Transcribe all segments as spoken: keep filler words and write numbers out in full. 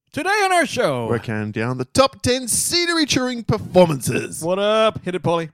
Today on our show, we're counting down the top ten scenery touring performances. What up? Hit it, Paulie.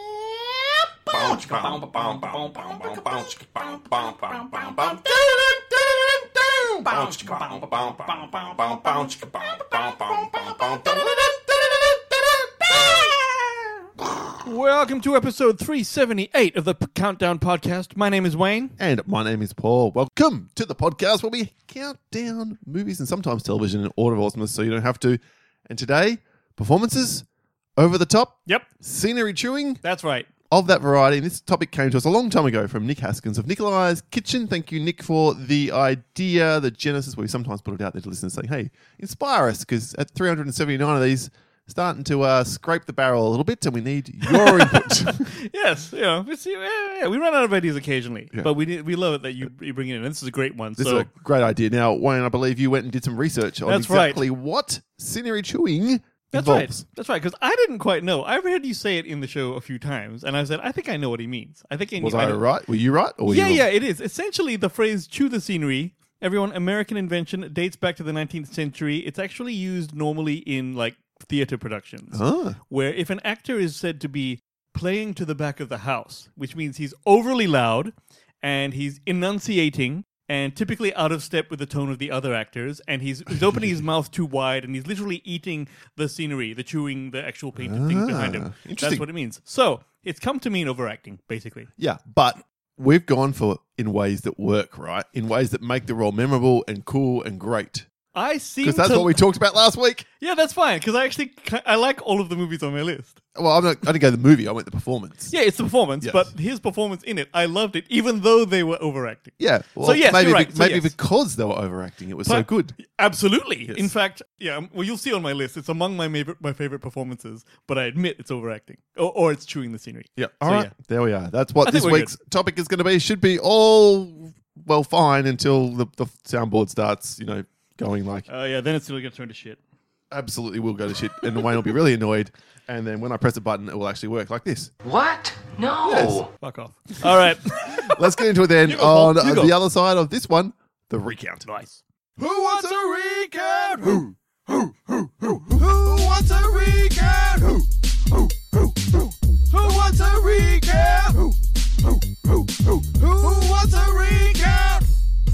Welcome to episode three seventy-eight of the P- Countdown Podcast. My name is Wayne. And my name is Paul. Welcome to the podcast where we count down movies and sometimes television in order of awesomeness so you don't have to. And today, performances over the top. Yep. Scenery chewing. That's right. Of that variety. And this topic came to us a long time ago from Nick Haskins of Nikolai's Kitchen. Thank you, Nick, for the idea, the genesis, where we sometimes put it out there to listeners saying, hey, inspire us, because at three hundred seventy-nine of these, starting to uh, scrape the barrel a little bit, and we need your input. Yes, you know, it's, yeah, yeah, we run out of ideas occasionally, Yeah. but we need, we love it that you, you bring it in. This is a great one. This so. is a great idea. Now, Wayne, I believe you went and did some research on That's exactly right. what scenery chewing That's involves. right. That's right. Because I didn't quite know. I've heard you say it in the show a few times, and I said, I think I know what he means. I think I Was I, I right? Were you right? Or were Yeah, you yeah, it is. Essentially, the phrase chew the scenery, everyone, American invention, dates back to the nineteenth century. It's actually used normally in, like, theater productions, Ah. where if an actor is said to be playing to the back of the house, which means he's overly loud, and he's enunciating, and typically out of step with the tone of the other actors, and he's, he's opening his mouth too wide, and he's literally eating the scenery, the chewing, the actual painted things behind him. Ah, That's interesting. what it means. So, it's come to mean overacting, basically. Yeah, but we've gone for in ways that work, right? In ways that make the role memorable and cool and great. I seem Because that's to... what we talked about last week. Yeah, that's fine, because I actually I like all of the movies on my list. Well, I'm not, I didn't go to the movie. I went to the performance. Yeah, it's the performance, Yes. but his performance in it, I loved it, even though they were overacting. Yeah. Well, So, yes, maybe you're right. be- So, maybe yes. because they were overacting, it was so But- good. Absolutely. Yes. In fact, yeah, well, you'll see on my list, it's among my favorite, my favorite performances, but I admit it's overacting. Or, or it's chewing the scenery. Yeah. So, All right. yeah. There we are. That's what I think this we're week's topic is going to be. Should be all, well, fine until the, the soundboard starts, you know, going like, Uh, yeah, then it's still going to turn to shit. absolutely will go to shit. And Wayne will be really annoyed. And then when I press a button, it will actually work like this. What? No. Yes. Fuck off. All right. Let's get into it then You go, Paul. on You uh, go. the other side of this one, the recount. Nice. Who wants a recount? Who? Who? Who? Who? Who wants a recount? Who? Who? Who? Who? Who wants a recount? Who? Who? Who? Who? Who wants a recount?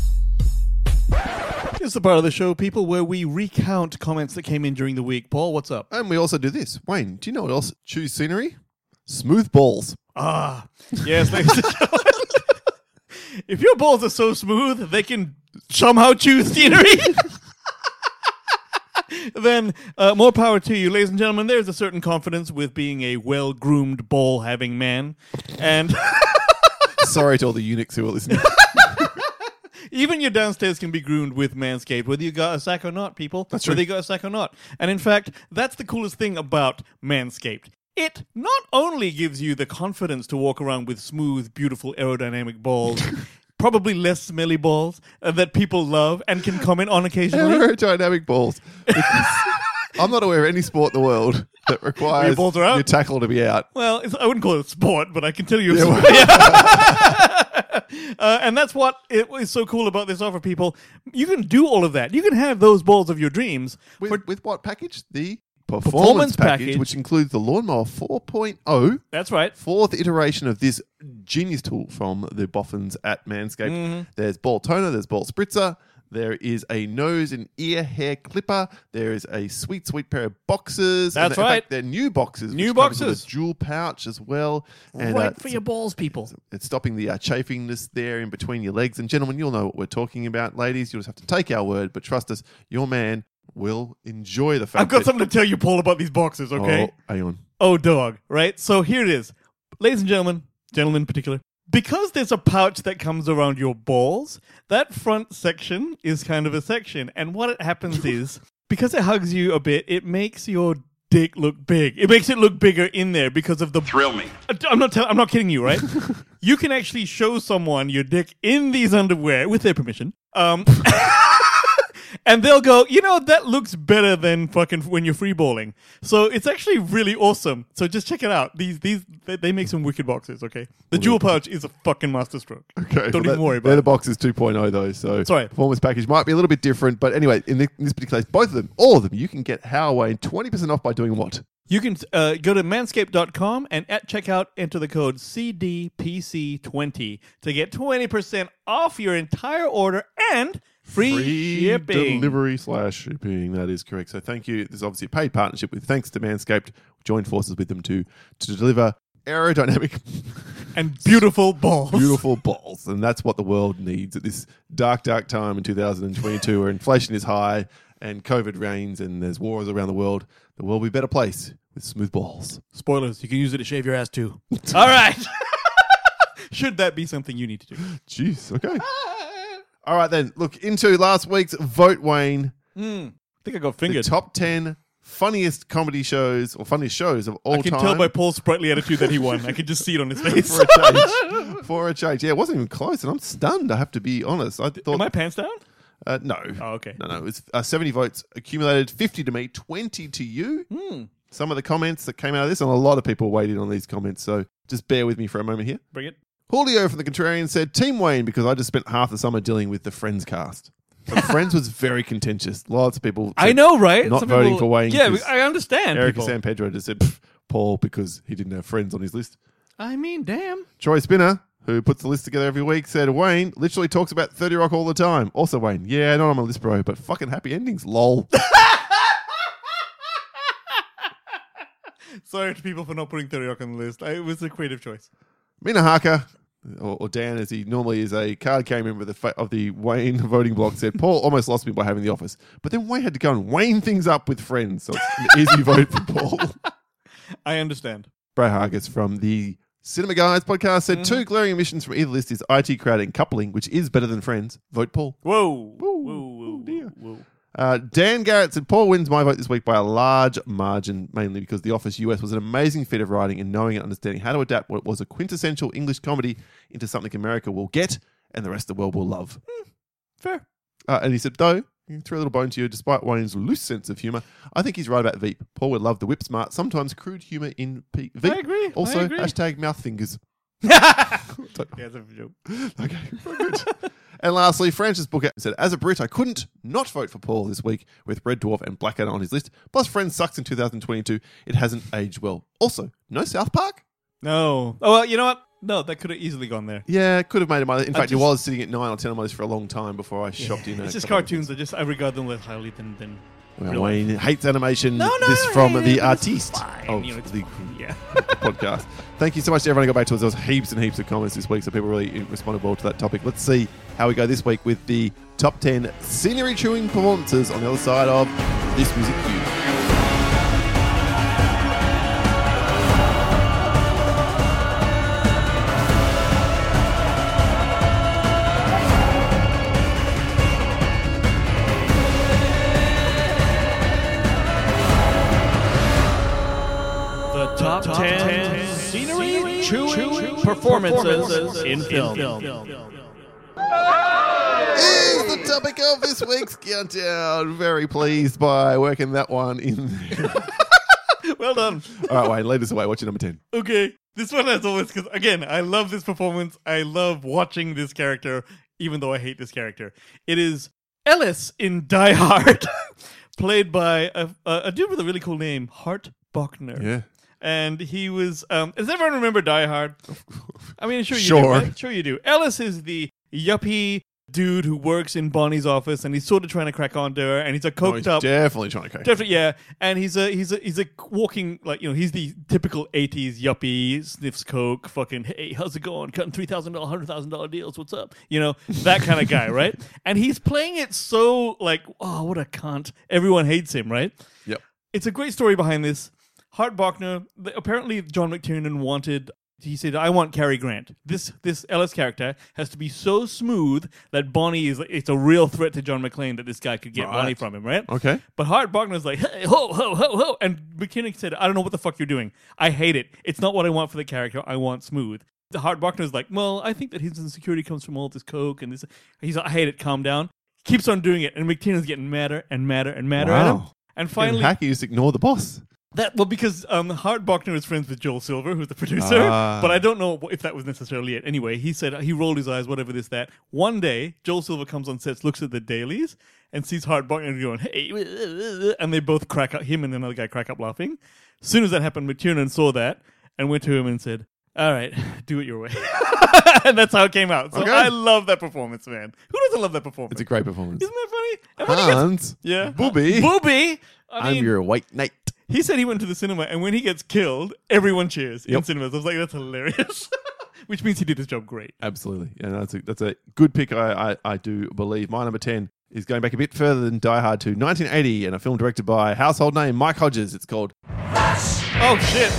It's the part of the show, people, where we recount comments that came in during the week. Paul, what's up? And we also do this. Wayne, do you know what else choose scenery? Smooth balls. Ah, yes, ladies and gentlemen. If your balls are so smooth, they can somehow choose scenery. Then uh, more power to you, ladies and gentlemen. There's a certain confidence with being a well-groomed ball-having man. And Sorry to all the eunuchs who are listening. even your downstairs can be groomed with Manscaped, whether you got a sack or not, people. That's Whether true. you got a sack or not. And in fact, that's the coolest thing about Manscaped. It not only gives you the confidence to walk around with smooth, beautiful, aerodynamic balls, probably less smelly balls uh, that people love and can comment on occasionally. Aerodynamic balls. Because I'm not aware of any sport in the world that requires Your balls are out? your tackle to be out. Well, it's, I wouldn't call it a sport, but I can tell you it's uh, and that's what it is so cool about this offer, people. You can do all of that. You can have those balls of your dreams With, for with what package? The performance, Performance package, package. which includes the Lawnmower four point oh, That's right. fourth iteration of this genius tool from the boffins at Manscaped. Mm-hmm. There's ball toner, there's ball spritzer, there is a nose and ear hair clipper, there is a sweet, sweet pair of boxes. That's and in right. fact, they're new boxes. New which comes with boxes. a dual pouch as well. And, right uh, for your balls, people. It's stopping the uh, chafingness there in between your legs. And gentlemen, you'll know what we're talking about. Ladies, you'll just have to take our word, but trust us, your man will enjoy the fact I've got that... something to tell you, Paul, about these boxes, okay? Oh, hang on. Oh, dog, right? So here it is. Ladies and gentlemen, gentlemen in particular, because there's a pouch that comes around your balls, that front section is kind of a section. And what it happens is, because it hugs you a bit, it makes your dick look big. It makes it look bigger in there because of the... Thrill me. I'm not tell- I'm not kidding you, right? You can actually show someone your dick in these underwear, with their permission. Um... And they'll go, you know, that looks better than fucking when you're free balling. So it's actually really awesome. So just check it out. These these they, they make some wicked boxes, okay? The Well, jewel pouch is a fucking masterstroke. Okay, Don't well, even that- worry about They're the it. boxes two point oh though, so Sorry. performance package might be a little bit different. But anyway, in, the, in this particular case, both of them, all of them, you can get How Wayne twenty percent off by doing what? You can uh, go to manscaped dot com and at checkout enter the code C D P C twenty to get twenty percent off your entire order and free, shipping. delivery slash shipping. That is correct. So thank you. This is obviously a paid partnership with thanks to Manscaped. We joined forces with them to to deliver aerodynamic And beautiful balls. beautiful balls. And that's what the world needs at this dark, dark time in two thousand twenty-two where inflation is high and COVID reigns and there's wars around the world. The world will be a better place with smooth balls. Spoilers, you can use it to shave your ass too. All right. Should that be something you need to do? Jeez, okay. All right then, look, into last week's Vote Wayne. Mm, I think I got The fingered. top ten funniest comedy shows or funniest shows of all I can time. tell by Paul's sprightly attitude that he won. I can just see it on his face. for a change. For a change. Yeah, it wasn't even close, and I'm stunned, I have to be honest. I thought Am my pants down? uh, no. Oh, okay. No, no. It was uh, seventy votes accumulated, fifty to me, twenty to you. Hmm. Some of the comments that came out of this, and a lot of people weighed in on these comments, so just bear with me for a moment here. Bring it. Julio from The Contrarian said, Team Wayne, because I just spent half the summer dealing with the Friends cast. But Friends was very contentious. Lots of people I said know, right? not Some voting people- for Wayne. Yeah, 'cause I understand. Eric people. San Pedro just said, "Pff, Paul, because he didn't have Friends on his list. I mean, damn. Troy Spinner, who puts the list together every week, said, Wayne literally talks about thirty Rock all the time. Also, Wayne, yeah, not on my list, bro, but fucking happy endings, lol. Sorry to people for not putting thirty Rock on the list. I, it was a creative choice. Mina Harker, or, or Dan, as he normally is, a card carrying member of the, fa- of the Wayne voting block, said, Paul almost lost me by having The Office. But then Wayne had to go and Wayne things up with Friends, so it's an easy vote for Paul. I understand. Brad Hargis from the Cinema Guys podcast said, two glaring omissions from either list is I T crowd and coupling, which is better than Friends. Vote Paul. Whoa. Whoa. Whoa, whoa, Oh, dear. whoa. Uh, Dan Garrett said, Paul wins my vote this week by a large margin, mainly because The Office U S was an amazing feat of writing and knowing and understanding how to adapt what was a quintessential English comedy into something America will get and the rest of the world will love. Fair. Uh, and he said, though, he threw a little bone to you, despite Wayne's loose sense of humour, I think he's right about Veep. Paul would love the whip smart, sometimes crude humour in P- Veep. I agree. I Also, agree. hashtag mouth fingers. Yeah, that's a joke. Okay, very good. And lastly, Francis Booker said, as a Brit, I couldn't not vote for Paul this week with Red Dwarf and Blackadder on his list. Plus, Friends sucks in two thousand twenty-two. It hasn't aged well. Also, no South Park? No. Oh, well, you know what? No, that could have easily gone there. Yeah, could have made it my list. In I fact, it just- was sitting at nine or ten on my list for a long time before I shopped in. a It's just couple of cartoons. I just I regard them less highly than than. Well, real Wayne hates animation. No, no, this no, from yeah, the yeah, it's artiste fine, of you know, it's the fine, yeah. podcast. Thank you so much to everyone who got back to us. There was heaps and heaps of comments this week, so people really responded well to that topic. Let's see how we go this week with the top ten scenery chewing performances on the other side of this music cue. The top, ten, scenery chewing performances in film. Is the topic of this week's countdown. Very pleased by working that one in there. Well done. All right, Wayne, lead us away. What's your number ten? Okay, this one as always, because again, I love this performance. I love watching this character, even though I hate this character. It is Ellis in Die Hard, played by a, a, a dude with a really cool name, Hart Bochner. Yeah. And he was. Um, does everyone remember Die Hard? I mean, sure you Sure. do. Right? Sure you do. Ellis is the yuppie dude who works in Bonnie's office, and he's sort of trying to crack onto her, and he's a Oh, coked he's up. definitely trying to crack. Definitely, yeah. And he's a he's a he's a walking, like, you know, he's the typical eighties yuppie, sniffs coke, fucking, hey, how's it going? Cutting three thousand dollars, one hundred thousand dollars deals, what's up? You know, that kind of guy, right? And he's playing it so, like, oh, what a cunt. Everyone hates him, right? Yep. It's a great story behind this. Hart Bochner, th- apparently John McTiernan wanted, he said, I want Cary Grant. This this Ellis character has to be so smooth that Bonnie is, it's a real threat to John McClane that this guy could get Right. Bonnie from him, right? Okay. But Hart Bochner's like, hey, ho, ho, ho, ho. And McKinnon said, I don't know what the fuck you're doing. I hate it. It's not what I want for the character. I want smooth. The Hart Bochner's like, well, I think that his insecurity comes from all this coke and this. He's like, I hate it. Calm down. keeps on doing it, and McTiernan's getting madder and madder and madder at him. Wow. And Finally, finally, Hacky just ignore the boss. that well because um, Hart Bochner is friends with Joel Silver, who's the producer, Ah. but I don't know if that was necessarily it. Anyway, he said he rolled his eyes, whatever this that. One day, Joel Silver comes on sets, looks at the dailies, and sees Hart Bochner going, "Hey," and they both crack up. Him and another guy crack up laughing. As soon as that happened, McTiernan saw that and went to him and said, "All right, do it your way." And that's how it came out. So Okay. I love that performance, man. Who doesn't love that performance? It's a great performance. Isn't that funny? And when he gets- Hans, yeah, Booby, Booby. I I'm mean, your white knight. he said he went to the cinema, and when he gets killed, everyone cheers in Yep. cinemas. I was like, that's hilarious. Which means he did his job great. Absolutely. Yeah, that's a, that's a good pick, I, I, I do believe. My number ten is going back a bit further than Die Hard to nineteen eighty and a film directed by household name Mike Hodges. It's called Oh, shit.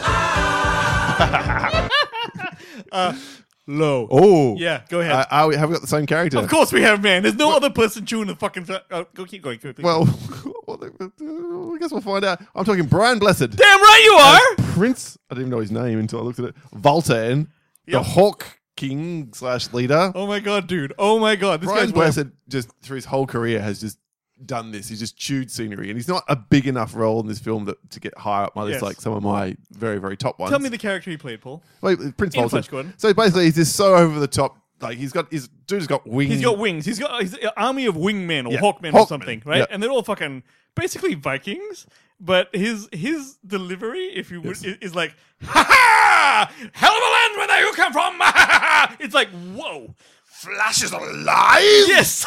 uh, low. Oh. Yeah, go ahead. Uh, are we, have we got the same character? Of course we have, man. There's no other person chewing the fucking... Th- oh, go keep going. Keep going. Well, I guess we'll find out. I'm talking Brian Blessed. Damn right you are! Prince, I didn't even know his name until I looked at it. Voltan, the Yep. Hawk King slash leader. Oh, my God, dude. Oh, my God. This Brian guy's one- Blessed, just through his whole career, has just done this. He's just chewed scenery, and he's not a big enough role in this film that, to get higher up my list Yes. like some of my very, very top ones. Tell me the character he played, Paul. Wait, Prince In Voltan. Flash Gordon. So basically, he's just so over the top. Like he's got his dude's got wings. He's got wings. He's got he's an army of wingmen or Yeah. hawkmen or Hawkmen. something, right? Yeah. And they're all fucking basically Vikings. But his his delivery, if you would, Yes. is, is like, ha ha! Hell of a land where there you come from! Ha ha ha! It's like, whoa. Flash is alive. Yes!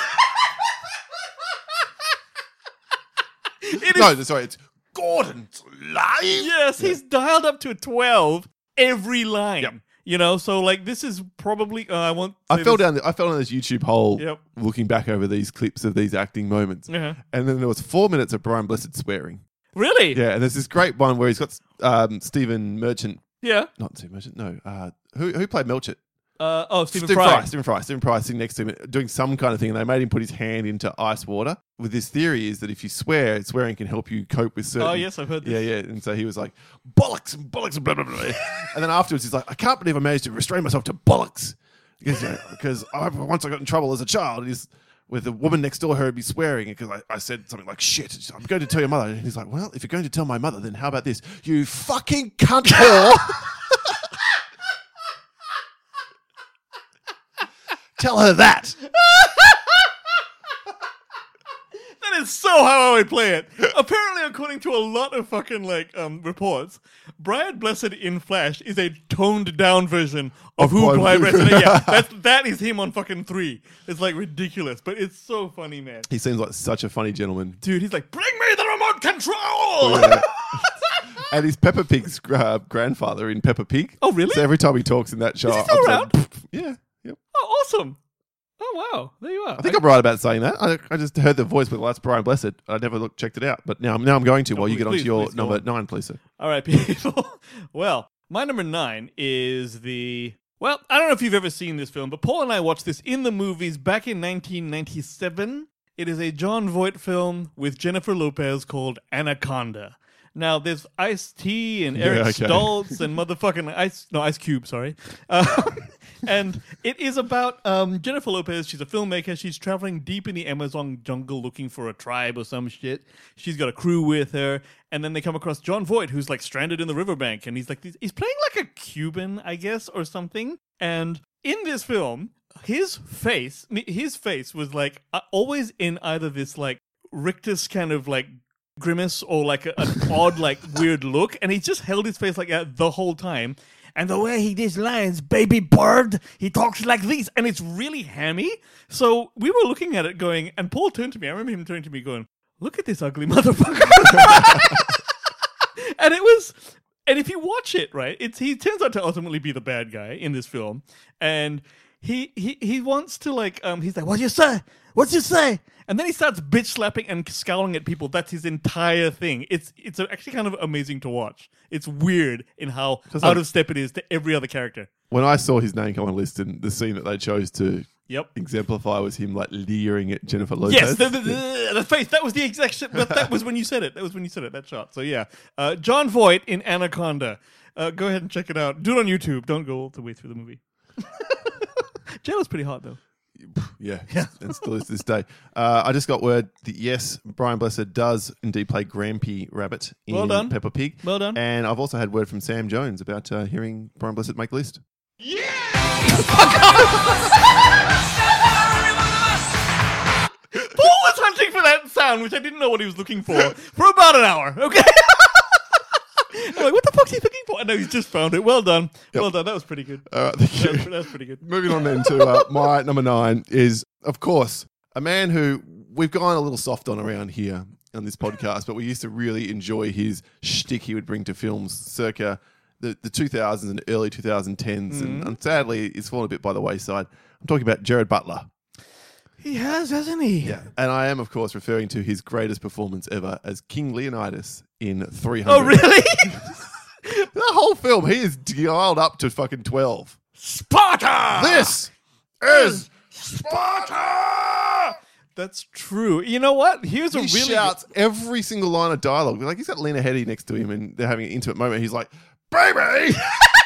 It is, No, sorry, it's Gordon's alive. yes, he's dialed up to a twelve every line. Yep. You know, so like this is probably, uh, I want I fell down. The, I fell down this YouTube hole, Yep. looking back over these clips of these acting moments, Uh-huh. and then there was four minutes of Brian Blessed swearing. Really? Yeah, and there's this great one where he's got um, Stephen Merchant, Yeah. not Stephen Merchant, no, uh, who who played Melchett? Uh, oh, Stephen, Stephen Fry. Stephen Fry. Stephen Fry sitting next to him doing some kind of thing, and they made him put his hand into ice water. With this theory is that if you swear, swearing can help you cope with certain. Oh, yes, I've heard this. Yeah, yeah. And so he was like, bollocks and bollocks and blah, blah, blah. And then afterwards, he's like, I can't believe I managed to restrain myself to bollocks. Because, you know, because I, once I got in trouble as a child, he's with the woman next door heard me swearing because I, I said something like, shit, she's like, I'm going to tell your mother. And he's like, well, if you're going to tell my mother, then how about this? You fucking cunt whore. Tell her that. That is so how I would play it. Apparently, according to a lot of fucking like um reports, Brian Blessed in Flash is a toned down version of, Of who Brian Brian Blessed. Blessed is. Yeah, that's that is him on fucking three. It's like ridiculous, but it's so funny, man. He seems like such a funny gentleman. Dude, he's like, bring me the remote control. Yeah. And he's Peppa Pig's uh, grandfather in Peppa Pig. Oh, really? So every time he talks in that show, he still I'm around? like, yeah, yep. Oh, awesome. Oh, wow. There you are. I think I, am right about saying that. I, I just heard the voice with that's Brian Blessed. I never looked checked it out, but now now I'm going to. No, while you please, get on to please, your please, go number on. nine, please, sir. All right, people. Well, my number nine is the... Well, I don't know if you've ever seen this film, but Paul and I watched this in the movies back in nineteen ninety-seven. It is a John Voight film with Jennifer Lopez called Anaconda. Now, there's Ice-T and Eric Yeah, okay. Stoltz and motherfucking Ice... No, Ice Cube, sorry. Um, and it is about um, Jennifer Lopez. She's a filmmaker. She's traveling deep in the Amazon jungle looking for a tribe or some shit. She's got a crew with her. And then they come across John Voight, who's like stranded in the riverbank. And he's like, he's playing like a Cuban, I guess, or something. And in this film, his face, his face was like uh, always in either this like rictus kind of like grimace or like a, an odd like weird look, and he just held his face like that the whole time. And the way he does lines, baby bird, he talks like this, and it's really hammy. So we were looking at it going, and Paul turned to me. I remember him turning to me going, look at this ugly motherfucker. And it was, and if you watch it, right, it's he turns out to ultimately be the bad guy in this film, and he he he wants to like um he's like, what you say? What you say? And then he starts bitch slapping and scowling at people. That's his entire thing. It's it's actually kind of amazing to watch. It's weird in how Just out like- of step it is to every other character. When I saw his name come on the list and the scene that they chose to Yep. exemplify was him like leering at Jennifer Lopez. Yes, the, the, the, the face. That was the exact shit. That, that was when you said it. That was when you said it, that shot. So yeah. Uh, John Voight in Anaconda. Uh, go ahead and check it out. Do it on YouTube. Don't go all the way through the movie. Jail is pretty hot, though. Yeah, and still is to this day. Uh, I just got word that yes, Brian Blessed does indeed play Grampy Rabbit in Well done. Peppa Pig. Well done. And I've also had word from Sam Jones about uh, hearing Brian Blessed make the list. Paul was hunting for that sound, which I didn't know what he was looking for, for about an hour. Okay. I'm like, what the fuck's he looking for? I know he's just found it. Well done. Yep. Well done. That was pretty good. All right, thank That you. was, that was pretty good. Moving on then to uh, my number nine is, of course, a man who we've gone a little soft on around here on this podcast, but we used to really enjoy his shtick he would bring to films circa the, the two thousands and early twenty tens, Mm-hmm. and, and sadly, it's fallen a bit by the wayside. I'm talking about Gerard Butler. He has, hasn't he? Yeah. And I am, of course, referring to his greatest performance ever as King Leonidas in three hundred. Oh, really? The whole film, he is dialed up to fucking twelve. Sparta! This is Sparta! That's true. You know what? Here's a He really shouts every single line of dialogue. Like, he's got Lena Headey next to him and they're having an intimate moment. He's like, baby,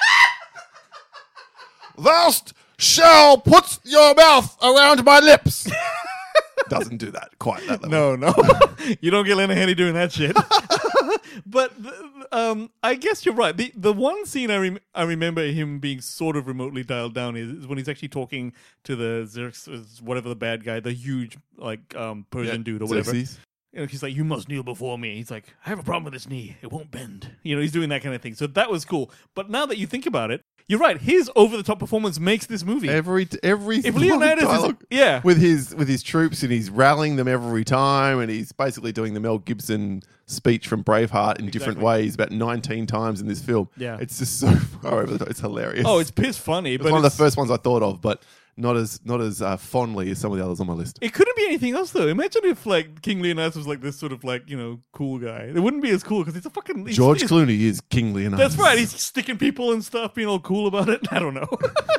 thou shall put your mouth around my lips. Doesn't do that quite that level. No, no. You don't get Lena Headey doing that shit. But the, um, I guess you're right. The the one scene I rem- I remember him being sort of remotely dialed down is, is when he's actually talking to the Xerxes, whatever the bad guy, the huge like um, Persian Yeah, dude or whatever. Xerxes. You know, he's like, you must kneel before me. He's like, I have a problem with this knee. It won't bend. You know, he's doing that kind of thing. So that was cool. But now that you think about it, you're right. His over-the-top performance makes this movie. Every every If line Leonidas is- dialogue yeah. with his with his troops, and he's rallying them every time, and he's basically doing the Mel Gibson speech from Braveheart in different Exactly. ways about nineteen times in this film. Yeah. It's just so far over the top. It's hilarious. Oh, it's piss funny. It's but one of it's, the first ones I thought of, but not as not as uh, fondly as some of the others on my list. It couldn't be anything else, though. Imagine if, like, King Leonidas was, like, this sort of, like, you know, cool guy. It wouldn't be as cool because he's a fucking... He's, George he's, Clooney is King Leonidas. That's right. He's sticking people and stuff, being all cool about it. I don't know.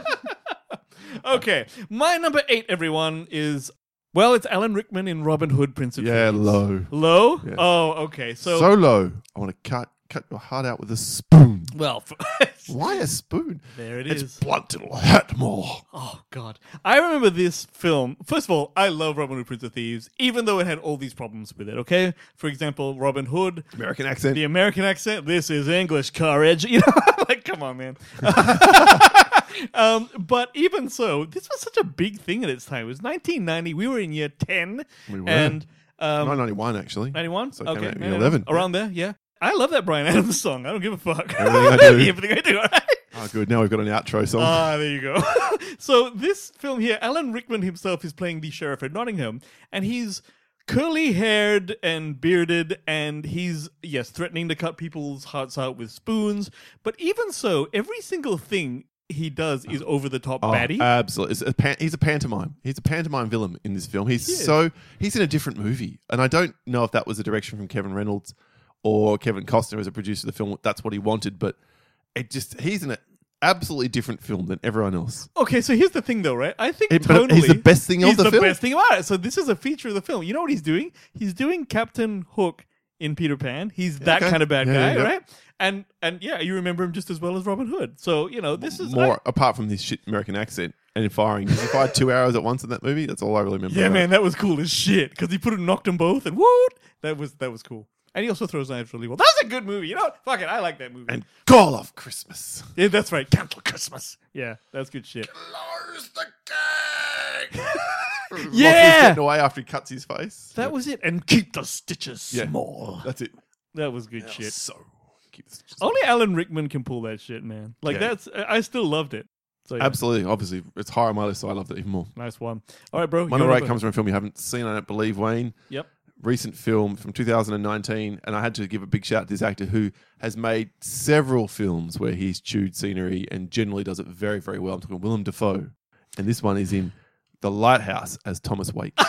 Okay. My number eight, everyone, is... Well, it's Alan Rickman in Robin Hood, Prince of Yeah, Thieves. low. Low? Yeah. Oh, okay. So, So low. I want to cut cut your heart out with a spoon. well, Why a spoon? there it It's is. blunt. It'll hurt more. Oh, God. I remember this film. First of all, I love Robin Hood, Prince of Thieves, even though it had all these problems with it, okay? For example, Robin Hood, American accent. the American accent, this is English courage. You know, like, come on, man. um, but even so, this was such a big thing at its time. It was nineteen ninety. We were in year ten. We were. And um, nine ninety-one, actually. ninety-one? So it came okay. out in yeah, eleven. Around there, yeah. I love that Bryan Adams song. I don't give a fuck. Everything I do. Everything I do, all right? Oh, good. Now we've got an outro song. Ah, there you go. So this film here, Alan Rickman himself is playing the sheriff at Nottingham, and he's curly-haired and bearded, and he's, yes, threatening to cut people's hearts out with spoons. But even so, every single thing he does is over-the-top Oh, baddie. absolutely. It's a pan- he's a pantomime. He's a pantomime villain in this film. He's He is. so he's in a different movie, and I don't know if that was a direction from Kevin Reynolds or Kevin Costner as a producer of the film. That's what he wanted, but it just he's in an absolutely different film than everyone else. Okay, so here's the thing, though, right? I think It- but tonally, he's the best thing of he's the the film. best thing about it. So this is a feature of the film. You know what he's doing? He's doing Captain Hook in Peter Pan. He's that Okay. kind of bad Yeah, guy, yeah, yeah. right? And and yeah, you remember him just as well as Robin Hood. So you know this is More I- apart from this shit American accent and firing. He fired two arrows at once in that movie. That's all I really remember. yeah, about man, it. that was cool as shit because he put it knocked them both and whoop. That was that was cool. And he also throws knives really well. That's a good movie. You know what? Fuck it, I like that movie. And call off Christmas. yeah, that's right. Cancel Christmas. Yeah, that's good shit. Close the gag. Yeah! getting away after he cuts his face. That was it. And keep the stitches Yeah. small. That's it. That was good shit. So keep the stitches. Only Alan Rickman can pull that shit, man. Like Yeah. that's I I still loved it. So yeah, Absolutely, obviously, it's higher on my list, so I loved it even more. nice one. All right, bro. My your number eight number- comes from a film you haven't seen, I don't believe, Wayne. Yep. Recent film from two thousand nineteen, and I had to give a big shout to this actor who has made several films where he's chewed scenery and generally does it very, very well. I'm talking Willem Dafoe, and this one is in The Lighthouse as Thomas Wake.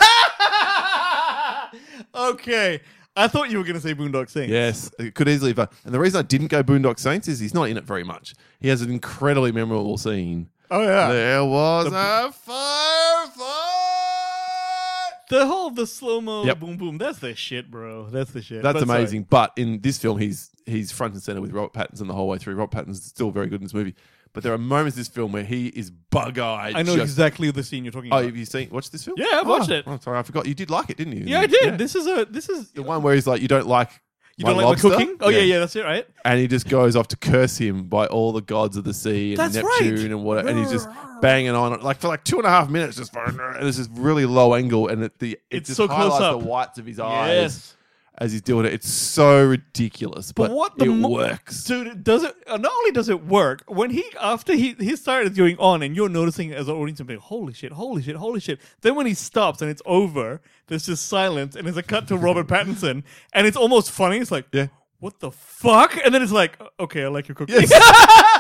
Okay. I thought you were going to say Boondock Saints. Yes, it could easily have. And the reason I didn't go Boondock Saints is he's not in it very much. He has an incredibly memorable scene. Oh yeah. There was The- a firefight. The whole the slow mo Yep. boom boom. That's the shit, bro. That's the shit. That's But sorry. amazing. But in this film, he's he's front and center with Robert Pattinson the whole way through. Robert Pattinson's still very good in this movie. But there are moments in this film where he is bug-eyed. I know just, exactly the scene you're talking Oh, about. have you seen watched this film? Yeah, I've watched oh, it. Oh, sorry, I forgot. You did like it, didn't you? Yeah, I did. This is a this is the one where he's like, you don't like you my don't like lobster? my cooking? Oh yeah. yeah, that's it, right? And he just goes off to curse him by all the gods of the sea and That's Neptune right. and whatever. And he's just banging on it like for like two and a half minutes, just and there's this really low angle, and it the it It's just so close highlights up. the whites of his eyes Yes. as he's doing it. It's so ridiculous, but, But what the it mo- works. Dude, it does it uh, not only does it work, when he after he he started going on and you're noticing as an audience and being holy shit, holy shit, holy shit. Then when he stops and it's over, there's just silence and there's a cut to Robert Pattinson and it's almost funny. It's like, Yeah. what the fuck? And then it's like, okay, I like your cooking. Yes.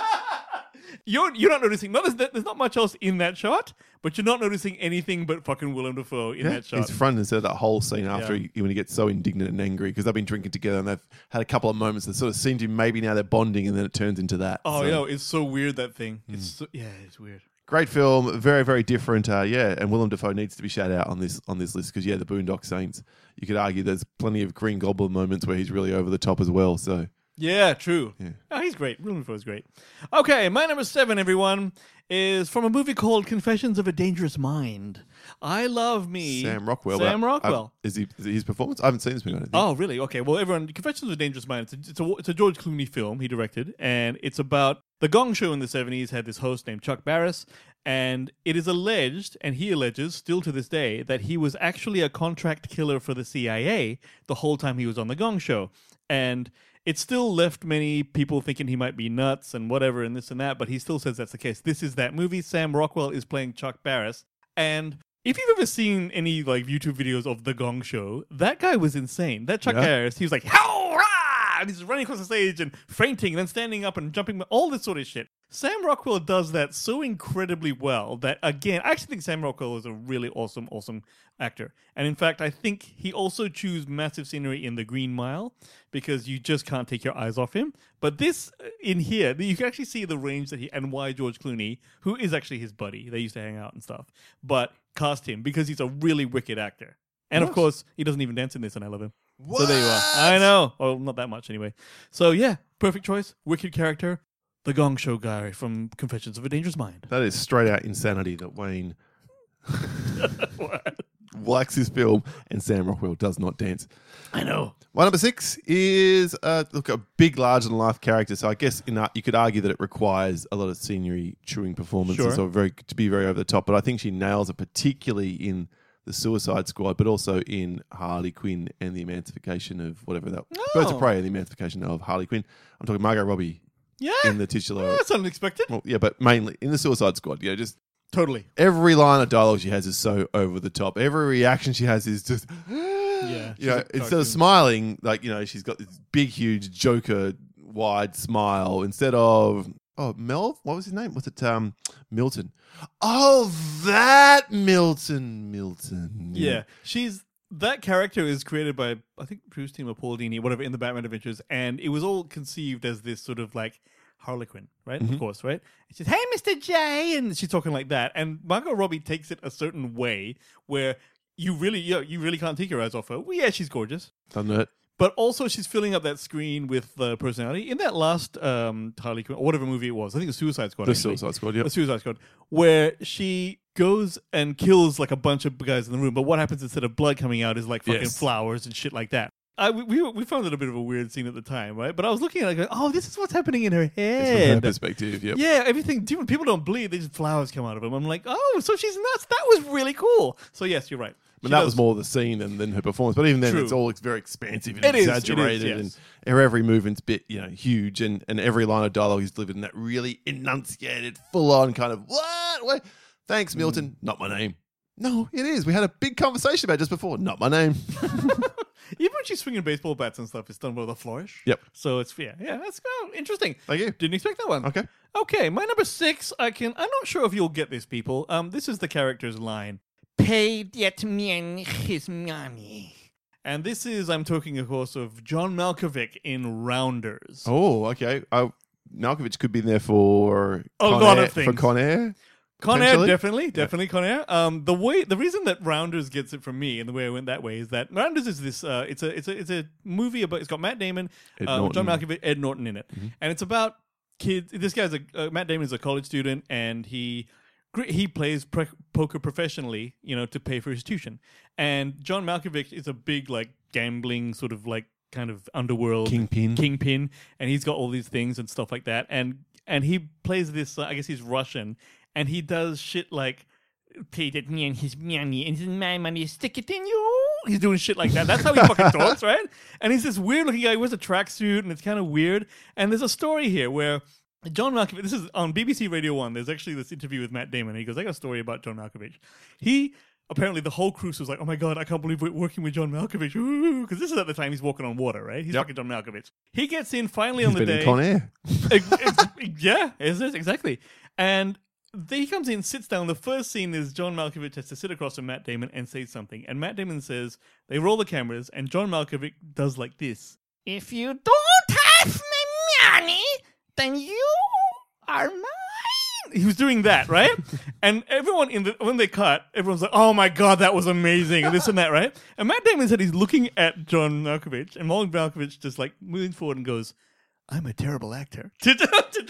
You're you're not noticing. No, there's, there's not much else in that shot, but you're not noticing anything but fucking Willem Dafoe in Yeah, that shot. he's front and center that whole scene after Yeah. he when he gets so indignant and angry because they've been drinking together and they've had a couple of moments that sort of seem to maybe now they're bonding and then it turns into that. Oh, So, yo, it's so weird that thing. It's so, yeah, it's weird. great film, very very different. Uh, yeah, and Willem Dafoe needs to be shout out on this on this list because yeah, the Boondock Saints. You could argue there's plenty of Green Goblin moments where he's really over the top as well. So Yeah, true. Yeah. Oh, he's great. Willem Dafoe's great. Okay, my number seven, everyone, is from a movie called Confessions of a Dangerous Mind. I love me. Sam Rockwell. Sam but, uh, Rockwell. is he is it his performance? I haven't seen this movie. I don't think. Oh, really? Okay. Well, everyone, Confessions of a Dangerous Mind. It's a, it's a it's a George Clooney film he directed, and it's about the Gong Show in the seventies had this host named Chuck Barris, and it is alleged, and he alleges still to this day, that he was actually a contract killer for the C I A the whole time he was on the Gong Show, and it still left many people thinking he might be nuts and whatever and this and that, but he still says that's the case. This is that movie. Sam Rockwell is playing Chuck Barris, and if you've ever seen any like YouTube videos of the Gong Show, that guy was insane. That Chuck Yeah. Barris, he was like, "Howrah!" and he's running across the stage and fainting and then standing up and jumping, all this sort of shit. Sam Rockwell does that so incredibly well that, again, I actually think Sam Rockwell is a really awesome, awesome actor. And in fact, I think he also chews massive scenery in The Green Mile because you just can't take your eyes off him. But this, uh, in here, you can actually see the range that he, and why George Clooney, who is actually his buddy, they used to hang out and stuff, but cast him because he's a really wicked actor. And of What? course, he doesn't even dance in this, and I love him. What? So there you are. I know. Well, not that much anyway. So yeah, perfect choice. Wicked character. The Gong Show guy from Confessions of a Dangerous Mind. That is straight out insanity that Wayne likes his film and Sam Rockwell does not dance. I know. My number six is uh, look a big, larger than life character. So I guess in that you could argue that it requires a lot of scenery chewing performances, Sure. or very to be very over the top. But I think she nails it, particularly in the Suicide Squad, but also in Harley Quinn and the Emancipation of whatever that Oh. Birds of Prey and the Emancipation of Harley Quinn. I'm talking Margot Robbie Yeah. in the titular. That's unexpected. Well, yeah, but mainly in the Suicide Squad. Yeah, just Totally. every line of dialogue she has is so over the top. Every reaction she has is just, Yeah. you know, she's a instead cartoon. of smiling, like, you know, she's got this big, huge Joker wide smile. Instead of, oh, Mel, what was his name? Was it um, Milton? Oh, that Milton, Milton. Yeah. She's that character is created by I think Bruce Team or Paul Dini, whatever, in the Batman Adventures, and it was all conceived as this sort of like Harlequin, right? Mm-hmm. Of course, right? And she's, hey, Mister J, and she's talking like that. And Margot Robbie takes it a certain way where you really, you, know, you really can't take your eyes off her. Well, yeah, she's gorgeous, Doesn't it? but also she's filling up that screen with uh, personality. In that last um, Harley Quinn, or whatever movie it was, I think it was Suicide Squad. The actually. Suicide Squad, yeah. The Suicide Squad, where she goes and kills like a bunch of guys in the room, but what happens instead of blood coming out is like fucking Yes. flowers and shit like that. I, we, we we found it a bit of a weird scene at the time, right? But I was looking at it going, oh, this is what's happening in her It's from her head. perspective, yep. Yeah, everything. When people don't bleed, these flowers come out of them. I'm like, oh, so she's nuts. That was really cool. So yes, you're right. But She that does- was more the scene than, than her performance. But even then, True. it's all it's very expansive and It is, it is, exaggerated, yes. and her every movement's bit, you know, huge, and, and every line of dialogue is delivered in that really enunciated, full on kind of what? Wait, thanks, Milton. Mm. Not my name. No, it is. We had a big conversation about it just before. Not my name. Even when she's swinging baseball bats and stuff, it's done with a flourish. Yep. So it's yeah, yeah, that's oh, interesting. Thank you. Didn't expect that one. Okay. Okay, my number six, I can I'm not sure if you'll get this, people. Um, this is the character's line. Pay that man his money. And this is, I'm talking, of course, of John Malkovich in Rounders. Oh, okay. Uh, Malkovich could be in there for A Con lot Air, of things. For Con Air. Con Air, potentially? definitely, definitely Con Air. Um, the way, the reason that Rounders gets it from me, and the way I went that way, is that Rounders is this. Uh, it's a, it's a, it's a movie about. It's got Matt Damon, Ed uh, John Norton. Malkovich, Ed Norton in it, and it's about kids. This guy's a uh, Matt Damon is a college student, and he he plays pre- poker professionally, you know, to pay for his tuition. And John Malkovich is a big like gambling sort of like kind of underworld Kingpin. kingpin, and he's got all these things and stuff like that. And and he plays this. Uh, I guess he's Russian, and he does shit like pay that man his money and his my money, stick it in you. He's doing shit like that. That's how he fucking talks, right? And he's this weird looking guy. He wears a tracksuit, and it's kind of weird. And there's a story here where John Malkovich, this is on B B C Radio one, there's actually this interview with Matt Damon. And he goes, I got a story about John Malkovich. He, apparently the whole crew was like, oh my God, I can't believe we're working with John Malkovich. Because this is at the time he's walking on water, right? He's Yep. fucking John Malkovich. He gets in finally He's on the been day. in Con Air. Ex- ex- yeah, is it? Exactly. And he comes in, sits down. The first scene is John Malkovich has to sit across from Matt Damon and say something. And Matt Damon says, they roll the cameras, and John Malkovich does like this. If you don't have my money, then you are mine. He was doing that, right? And everyone in the when they cut, everyone's like, "Oh my God, that was amazing!" And this and that, right? And Matt Damon said he's looking at John Malkovich, and John Malkovich just like moving forward and goes, I'm a terrible actor. That's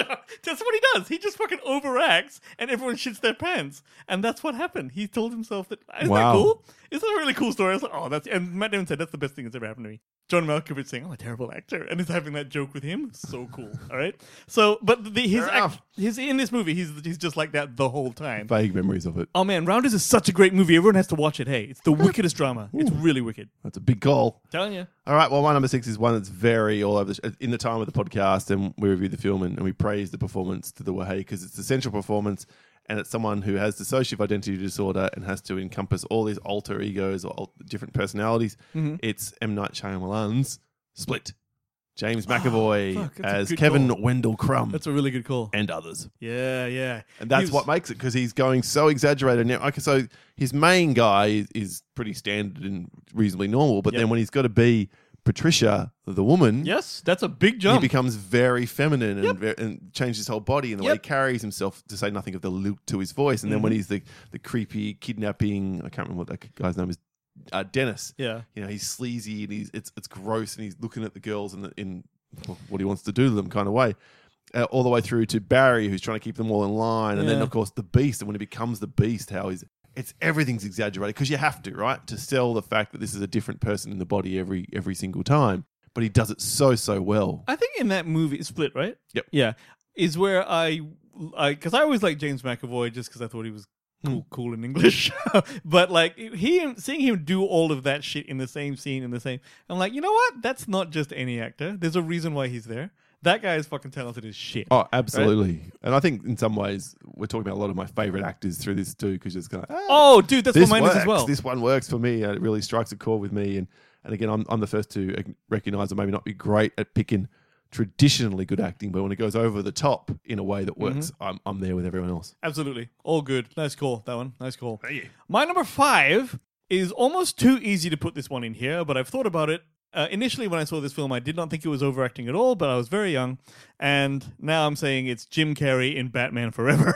what he does. He just fucking overacts and everyone shits their pants. And that's what happened. He told himself that. Isn't Wow. that cool? It's a really cool story. I was like, oh, that's. And Matt Damon said that's the best thing that's ever happened to me. John Malkovich saying, I'm a terrible actor. And he's having that joke with him. So cool. All right. So, but the, his, Fair act, enough. his in this movie, he's he's just like that the whole time. Vague memories of it. Oh man, Rounders is such a great movie. Everyone has to watch it. Hey, it's the wickedest drama. It's really wicked. That's a big goal. Telling you. All right, well, my number six is one that's very all over the sh- in the time of the podcast, and we reviewed the film and, and we praised the performance to the Wahey because it's the central performance, and it's someone who has dissociative identity disorder and has to encompass all these alter egos or al- different personalities. Mm-hmm. It's M. Night Shyamalan's Split. James McAvoy fuck, that's a as good Kevin call. Wendell Crumb That's a really good call. and others. Yeah, yeah. And that's He was- what makes it because he's going so exaggerated now. Okay, so his main guy is, is pretty standard and reasonably normal, but Yep. then when he's got to be Patricia, the woman, Yes, that's a big he jump. becomes very feminine and, Yep. ve- and changes his whole body and the way he Yep. carries himself, to say nothing of the lilt to his voice. And then when Mhm. he's the, the creepy kidnapping, I can't remember what that guy's name is, uh, Dennis. Yeah. You know, he's sleazy and he's it's it's gross and he's looking at the girls in the, in what he wants to do to them kind of way. Uh, all the way through to Barry, who's trying to keep them all in line, and then Yeah. of course the Beast. And when he becomes the Beast, how he's it's everything's exaggerated because you have to, right, to sell the fact that this is a different person in the body every every single time. But he does it so so well. I think in that movie, Split, right? Yep. Yeah, is where I, I, because I always liked James McAvoy just because I thought he was cool, cool in English. But like he, seeing him do all of that shit in the same scene in the same, I'm like, you know what? That's not just any actor. There's a reason why he's there. That guy is fucking talented as shit. Oh, absolutely. And I think in some ways we're talking about a lot of my favorite actors through this too, because it's kind of ah, Oh, dude, that's this what mine works. is as well. This one works for me. And it really strikes a chord with me. And and again, I'm I'm the first to ag- recognize I maybe not be great at picking traditionally good acting, but when it goes over the top in a way that works, Mm-hmm. I'm I'm there with everyone else. Absolutely. All good. Nice call, that one. Nice call. My number five is almost too easy to put this one in here, but I've thought about it. Uh, initially, when I saw this film, I did not think it was overacting at all, but I was very young. And now I'm saying it's Jim Carrey in Batman Forever.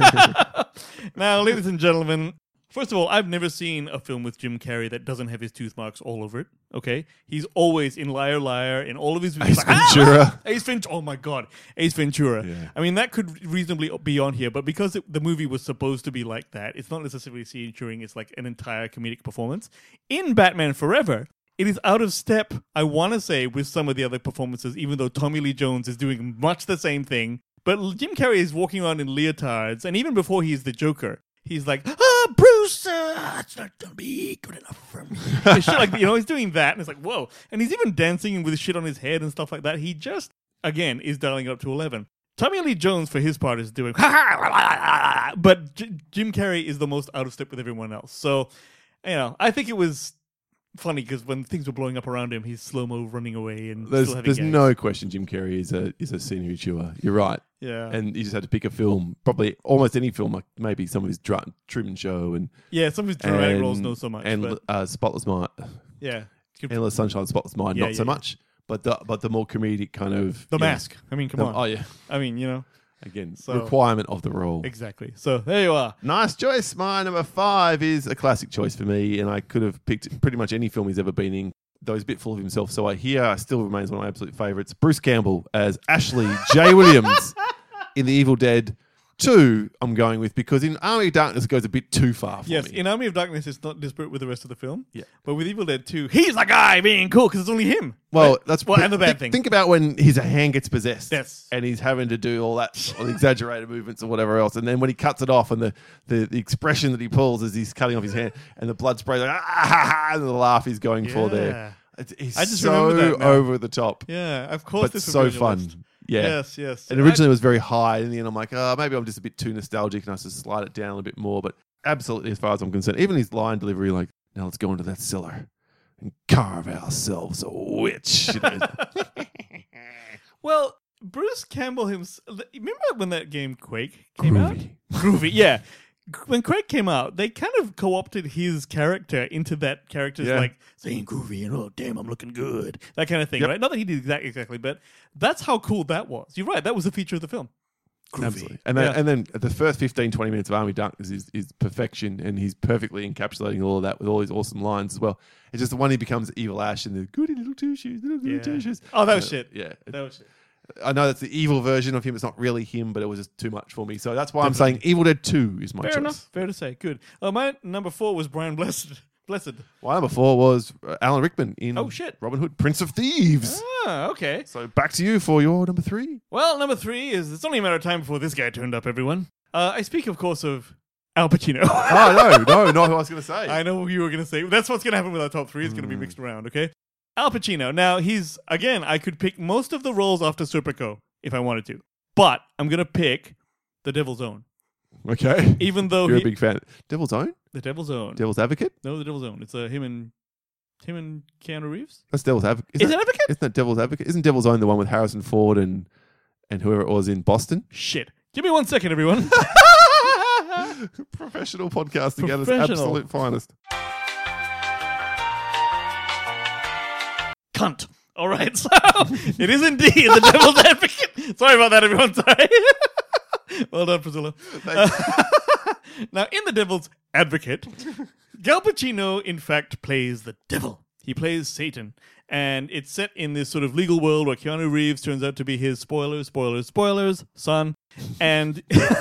Now, ladies and gentlemen, first of all, I've never seen a film with Jim Carrey that doesn't have his tooth marks all over it. Okay? He's always in Liar Liar, in all of his movies. Ace Ventura. Ace Ventura. Oh my God. Ace Ventura. Yeah. I mean, that could reasonably be on here, but because it, the movie was supposed to be like that, it's not necessarily featuring, it's like an entire comedic performance. In Batman Forever, it is out of step, I want to say, with some of the other performances, even though Tommy Lee Jones is doing much the same thing. But Jim Carrey is walking around in leotards, and even before he's the Joker, he's like, ah, Bruce, uh, it's not going to be good enough for me. And shit like, you know, he's doing that, and it's like, whoa. And he's even dancing with shit on his head and stuff like that. He just, again, is dialing it up to eleven. Tommy Lee Jones, for his part, is doing, but J- Jim Carrey is the most out of step with everyone else. So, you know, I think it was funny because when things were blowing up around him, he's slow-mo running away and There's still having there's gags. no question Jim Carrey is a is a scenery chewer. You're right. Yeah. And you just had to pick a film, probably almost any film, like maybe some of his Dr- Truman Show and Yeah, some of his dramatic and, roles, not so much. and but uh, Spotless Mind, yeah. Endless Sunshine, Spotless Mind, Yeah, not yeah, so yeah. much. But the but the more comedic kind of The yeah. Mask. I mean, come The- on. Oh yeah, I mean, you know. again, So- requirement of the role. Exactly. So there you are. Nice choice. My number five is a classic choice for me, and I could have picked pretty much any film he's ever been in. though he's a bit full of himself. So I hear still remains one of my absolute favourites. Bruce Campbell as Ashley J. Williams in The Evil Dead two, I'm going with, because in Army of Darkness it goes a bit too far for Yes, me. in Army of Darkness, it's not disparate with the rest of the film. Yeah. But with Evil Dead two, he's the guy being cool because it's only him. Well, Right? that's well, and the bad think, thing. Think about when his hand gets possessed, Yes. and he's having to do all that all the exaggerated movements or whatever else, and then when he cuts it off, and the, the, the expression that he pulls as he's cutting off his hand, and the blood sprays, like, ah, ha, ha, and the laugh he's going for Yeah. there. It's, he's I just so remember that now. over the top, Yeah, of course. but this would so be on your fun. list. Yeah. Yes, yes. And originally it was very high. In the end, I'm like, oh, maybe I'm just a bit too nostalgic and I should slide it down a bit more. But absolutely, as far as I'm concerned, even his line delivery, like, now let's go into that cellar and carve ourselves a witch. You know? Well, Bruce Campbell himself. Remember when that game Quake came out? Groovy. Groovy, yeah. When Quake came out, they kind of co-opted his character into that character's Yeah. like saying groovy and oh damn, I'm looking good, that kind of thing, Yep. right? Not that he did exactly, exactly, but that's how cool that was. You're right, that was the feature of the film. Groovy. Absolutely. And then, Yeah. and then the first fifteen, twenty minutes of Army Darkness is, is perfection, and he's perfectly encapsulating all of that with all his awesome lines as well. It's just the one he becomes Evil Ash and the goody little two shoes, little, little Yeah. two shoes. Oh, that was Uh, shit. Yeah. That was shit. I know that's the evil version of him. It's not really him, but it was just too much for me. So that's why I'm Definitely. saying Evil Dead two is my Fair choice. enough. Fair to say. Good. Uh, my number four was Brian Blessed. Blessed. My number four was uh, Alan Rickman in Oh, shit. Robin Hood, Prince of Thieves. Ah, okay. So back to you for your number three. Well, number three is it's only a matter of time before this guy turned up, everyone. Uh, I speak, of course, of Al Pacino. Oh, no, no, not who I was going to say. I know who you were going to say. That's what's going to happen with our top three. It's going to be mixed around, okay? Al Pacino. Now, he's, again, I could pick most of the roles after Serpico if I wanted to. But I'm going to pick The Devil's Own. Okay. Even though You're he, a big fan. Devil's Own? The Devil's Own. Devil's Advocate? no, The Devil's Own. It's uh, him and him and Keanu Reeves. That's Devil's Advocate. Is Isn't, it Advocate? isn't that Devil's Advocate? Isn't Devil's Own the one with Harrison Ford and and whoever it was in Boston? Shit. Give me one second, everyone. Professional podcasting at its Professional. absolute finest. Cunt. All right, so it is indeed The Devil's Advocate. Sorry about that, everyone. Sorry. Well done, Priscilla. Uh, now, in The Devil's Advocate, Gal Pacino, in fact, plays the devil. He plays Satan. And it's set in this sort of legal world where Keanu Reeves turns out to be his spoilers, spoilers, spoilers, son. And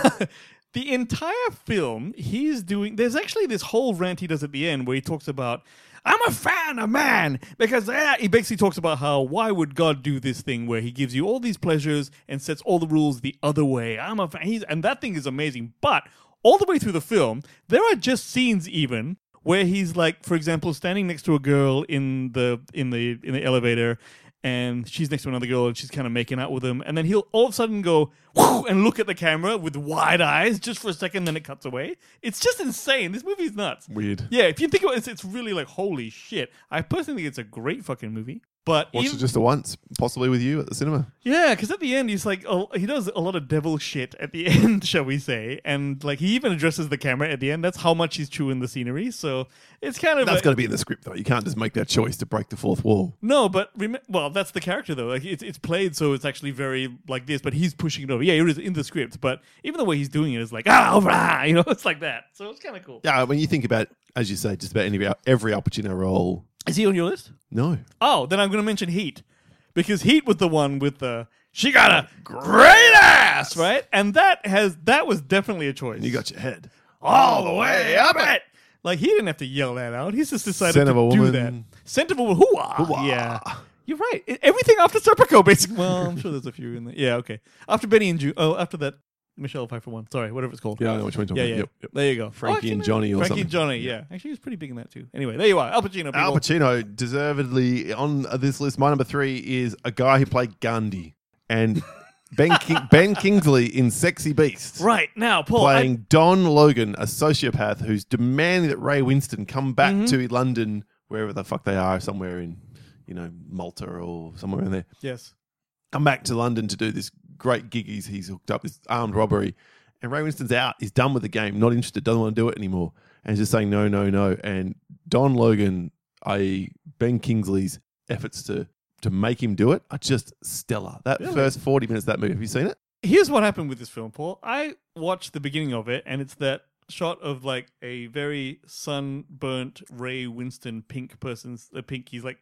the entire film, he's doing... There's actually this whole rant he does at the end where he talks about, I'm a fan of man, because uh, he basically talks about how, why would God do this thing where he gives you all these pleasures and sets all the rules the other way? I'm a fan. He's, and that thing is amazing. But all the way through the film, there are just scenes even where he's like, for example, standing next to a girl in the in the in the elevator, and she's next to another girl, and she's kind of making out with him, and then he'll all of a sudden go whoo, and look at the camera with wide eyes just for a second, then it cuts away. It's just insane. This movie's nuts. Weird. Yeah, if you think about it, it's, it's really like, holy shit. I personally think it's a great fucking movie. But Watched even- it just the once, possibly with you at the cinema. yeah, because at the end he's like, oh, he does a lot of devil shit at the end, shall we say, and like he even addresses the camera at the end. That's how much he's chewing the scenery. So it's kind of That's a- got to be in the script, though. You can't just make that choice to break the fourth wall. no, but rem- well, that's the character though. Like it's it's played so it's actually very like this, but he's pushing it over. Yeah, it is in the script, but even the way he's doing it is like ah, rah, you know, it's like that. So it's kind of cool. Yeah, when you think about, as you say, just about any every Al Pacino role. Is he on your list? No. Oh, then I'm going to mention Heat. Because Heat was the one with the she got a great ass, right? And that has that was definitely a choice. You got your head. all the way up it. Like he didn't have to yell that out. He's just decided Scent to of a do woman. that. Scent of a woman. Hoo-ah. Hoo-ah. Yeah. You're right. I- Everything after Serpico, basically. Well, I'm sure there's a few in there. Yeah, okay. After Benny and June. Oh, after that, Michelle Pfeiffer one. Sorry, whatever it's called. Yeah, I know which one you're Yeah, talking yeah. about. Yep, yep. There you go. Frankie Oh, and actually, Johnny or Frankie something. and Johnny, yeah. Actually, he was pretty big in that too. Anyway, there you are. Al Pacino. People. Al Pacino, deservedly on this list. My number three is a guy who played Gandhi. And Ben, King, Ben Kingsley in Sexy Beast. Right. Now, Paul. I- Playing Don Logan, a sociopath who's demanding that Ray Winston come back Mm-hmm. to London, wherever the fuck they are, somewhere in, you know, Malta or somewhere in there. yes. Come back to London to do this great gig he's, he's hooked up, this armed robbery. And Ray Winston's out. He's done with the game, not interested, doesn't want to do it anymore. And he's just saying, no, no, no. And Don Logan, that is. Ben Kingsley's efforts to to make him do it are just stellar. That Really? first forty minutes of that movie, have you seen it? Here's what happened with this film, Paul. I watched the beginning of it, and it's that shot of like a very sunburnt Ray Winston pink person's uh, pink. He's like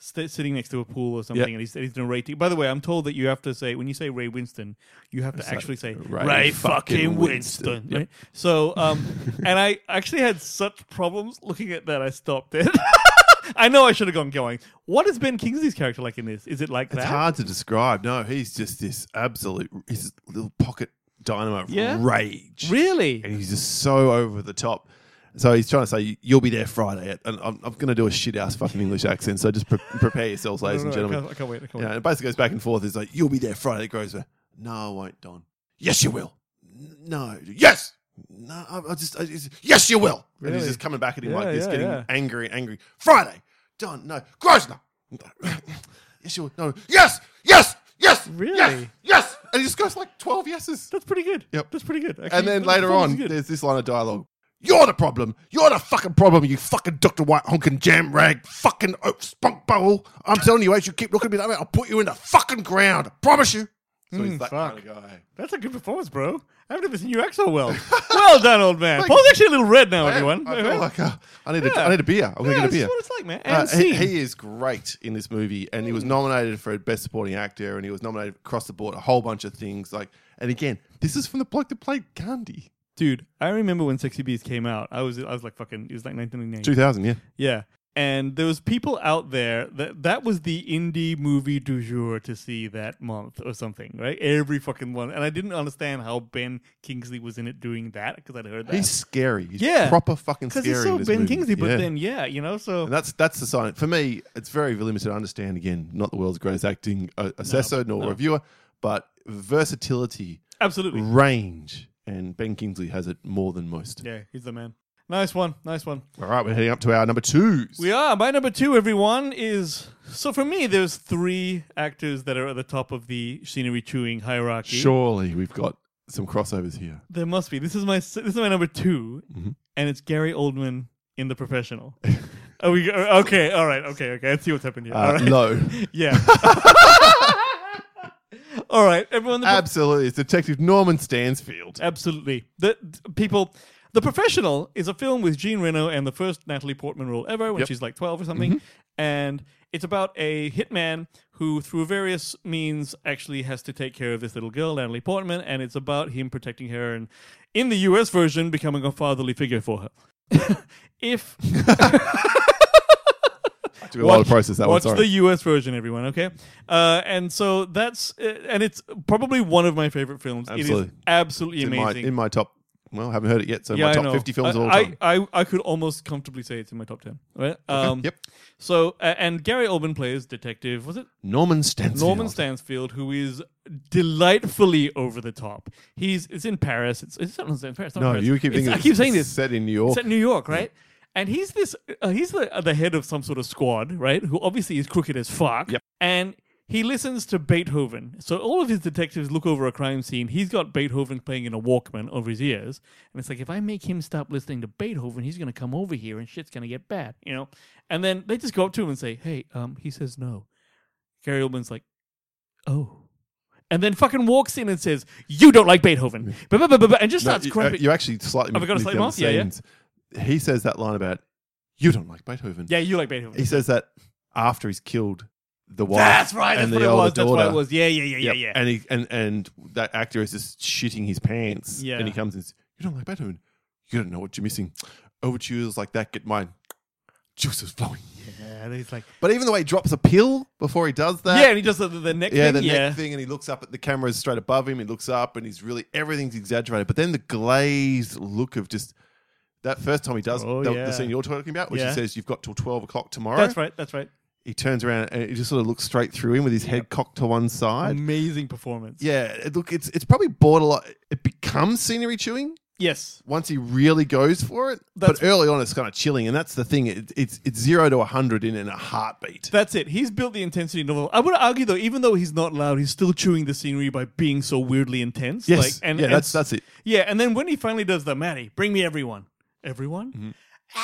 st- sitting next to a pool or something, Yep. and he's, he's narrating. By the way, I'm told that you have to say when you say Ray Winston, you have to It's actually like, say Ray Ray, fucking fucking Winston. Winston. Yep. Right? So, um, and I actually had such problems looking at that, I stopped it. I know I should have gone going. What is Ben Kingsley's character like in this? Is it like It's that? hard to describe. No, he's just this absolute, he's this little pocket dynamo of Yeah? rage. Really? And he's just so over the top. So he's trying to say, you'll be there Friday. And I'm, I'm going to do a shit ass fucking English accent. So just pre- prepare yourselves, ladies No, and no, no, I gentlemen. can't, I can't wait. I can't Yeah, wait. and it basically goes back and forth. It's like, you'll be there Friday. It grows, no, I won't, Don. Yes, you will. N- No. Yes. No, I, I just, I just, yes, you will. And Really? he's just coming back at him Yeah, like this, yeah, getting yeah. angry, angry. Friday. Don, no. Grosvenor. Yes, you will. No. Yes, yes, yes. Really? Yes, yes. And he just goes like twelve yeses. That's pretty good. Yep. That's pretty good. Actually, And then the later performance on, is good. there's this line of dialogue. You're the problem. You're the fucking problem, you fucking Doctor White honking jam rag fucking oat spunk bowl. I'm telling you, as you keep looking at me that way, I'll put you in the fucking ground. I promise you. So Mm, he's that fuck. kind of guy. That's a good performance, bro. I've never seen you act so well. Well done, old man. Thank Paul's you. actually a little red now, I, everyone. I feel like uh, I, need a, Yeah. I need a beer. I'm going yeah, to get a this is beer. what it's like, man. And Uh, he, scene. he is great in this movie, and he was nominated for Best Supporting Actor, and he was nominated across the board, a whole bunch of things. Like, and again, this is from the bloke that played Gandhi. Dude, I remember when Sexy Beast came out. I was I was like fucking, it was like nineteen ninety-nine. two thousand, yeah. Yeah. And there was people out there that that was the indie movie du jour to see that month or something, right? Every fucking one. And I didn't understand how Ben Kingsley was in it doing that because I'd heard that. He's scary. He's Yeah. proper fucking Because scary. he's so in this Ben movie. Kingsley, but Yeah. then, yeah, you know, so. And that's that's the sign. For me, it's very limited to understand. Again, not the world's greatest acting uh, assessor nor no. reviewer, but versatility, Absolutely. range, and Ben Kingsley has it more than most. Yeah, he's the man. Nice one. Nice one. All right, we're heading up to our number twos. We are. My number two, everyone, is... So for me, there's three actors that are at the top of the scenery chewing hierarchy. Surely we've got some crossovers here. There must be. This is my this is my number two, Mhm. and it's Gary Oldman in The Professional. Are we okay? All right. Okay. Okay. Let's see what's happened here. All Uh, right. low. Yeah. All right, everyone. The Pro- Absolutely. It's Detective Norman Stansfield. Absolutely. The th- people. The Professional is a film with Jean Reno and the first Natalie Portman role ever when Yep. she's like twelve or something. And it's about a hitman who, through various means, actually has to take care of this little girl, Natalie Portman. And it's about him protecting her and, in the U S version, becoming a fatherly figure for her. If Took a while to process that one, watch sorry. the U S version, everyone. Okay, uh, and so that's uh, and it's probably one of my favorite films. It Absolutely. is absolutely It's in my, amazing. in my top, well, I haven't heard it yet, so yeah, my I top know. fifty films I, of all I, time. I, I could almost comfortably say it's in my top ten. Right? Um, yep. So uh, and Gary Oldman plays detective. Was it Norman Stansfield. Norman Stansfield, who is delightfully over the top. He's it's in Paris. It's it's not in Paris. Not No, Paris. you keep It's- thinking I it's keep saying this. set in New York. It's at New York, right? And he's this, uh, he's the uh, the head of some sort of squad, right? Who obviously is crooked as fuck. Yep. And he listens to Beethoven. So all of his detectives look over a crime scene. He's got Beethoven playing in a Walkman over his ears. And it's like, if I make him stop listening to Beethoven, he's going to come over here and shit's going to get bad, you know? And then they just go up to him and say, hey, um, he says no. Gary Oldman's like, oh. And then fucking walks in and says, you don't like Beethoven. Bah, bah, bah, bah, bah, and just No, starts you, uh, cramping. you actually slightly Have I got to moved slightly down off? the Yeah, yeah. scenes. He says that line about, you don't like Beethoven. Yeah, you like Beethoven. He says that after he's killed the wife That's right. That's and what the it older was. That's daughter. what it was. Yeah, yeah, yeah, yeah, Yep. yeah. And he and and that actor is just shitting his pants. Yeah. And he comes and says, you don't like Beethoven. You don't know what you're missing. Overtures like that get my juices flowing. Yeah, and he's like, But even the way he drops a pill before he does that. yeah, and he does the, the neck Yeah, thing. the yeah. neck thing, and he looks up at the cameras straight above him. He looks up, and he's really everything's exaggerated. But then the glazed look of just that first time he does Oh, the, yeah. the scene you're talking about, which Yeah. he says you've got till twelve o'clock tomorrow. That's right. That's right. He turns around and he just sort of looks straight through him with his head cocked to one side. Amazing performance. Yeah, it, look, it's it's probably borderline. It becomes scenery chewing Yes. once he really goes for it. That's- but early on, it's kind of chilling, and that's the thing. It, it's it's zero to a hundred in in a heartbeat. That's it. He's built the intensity novel. I would argue, though, even though he's not loud, he's still chewing the scenery by being so weirdly intense. Yes, Like, and, yeah, and- that's that's it. Yeah, and then when he finally does the Maddie, bring me everyone. Everyone? Mm-hmm.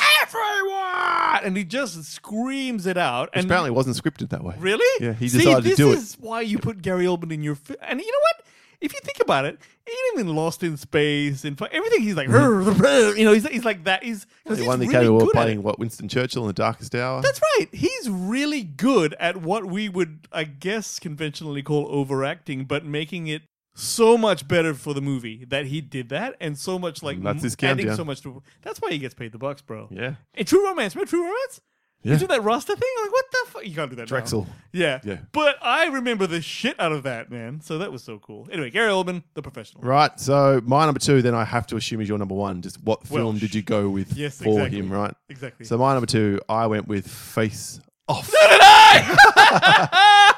Everyone! And he just screams it out. Which and apparently wasn't scripted that way. Really? Yeah, he See, decided to this do it. is why you put Gary Oldman in your... Fi- and you know what? if you think about it, even in Lost in Space and everything, he's like, you know, he's, he's like that. He's, The he's one that really came over good at playing it. what Winston Churchill in The Darkest Hour. That's right. He's really good at what we would, I guess, conventionally call overacting, but making it so much better for the movie that he did that, and so much like That's his adding countdown. so much to. That's why he gets paid the bucks, bro. Yeah. In True Romance, remember True Romance? Yeah. You do that Rasta thing? Like, what the fuck? You can't do that now. Drexel. Yeah. Yeah. But I remember the shit out of that, man. So that was so cool. Anyway, Gary Oldman, The Professional. Right, so my number two, then I have to assume is your number one. Just what Well, film did you go with yes, for exactly. him, right? Exactly. So my number two, I went with Face Off. So did I!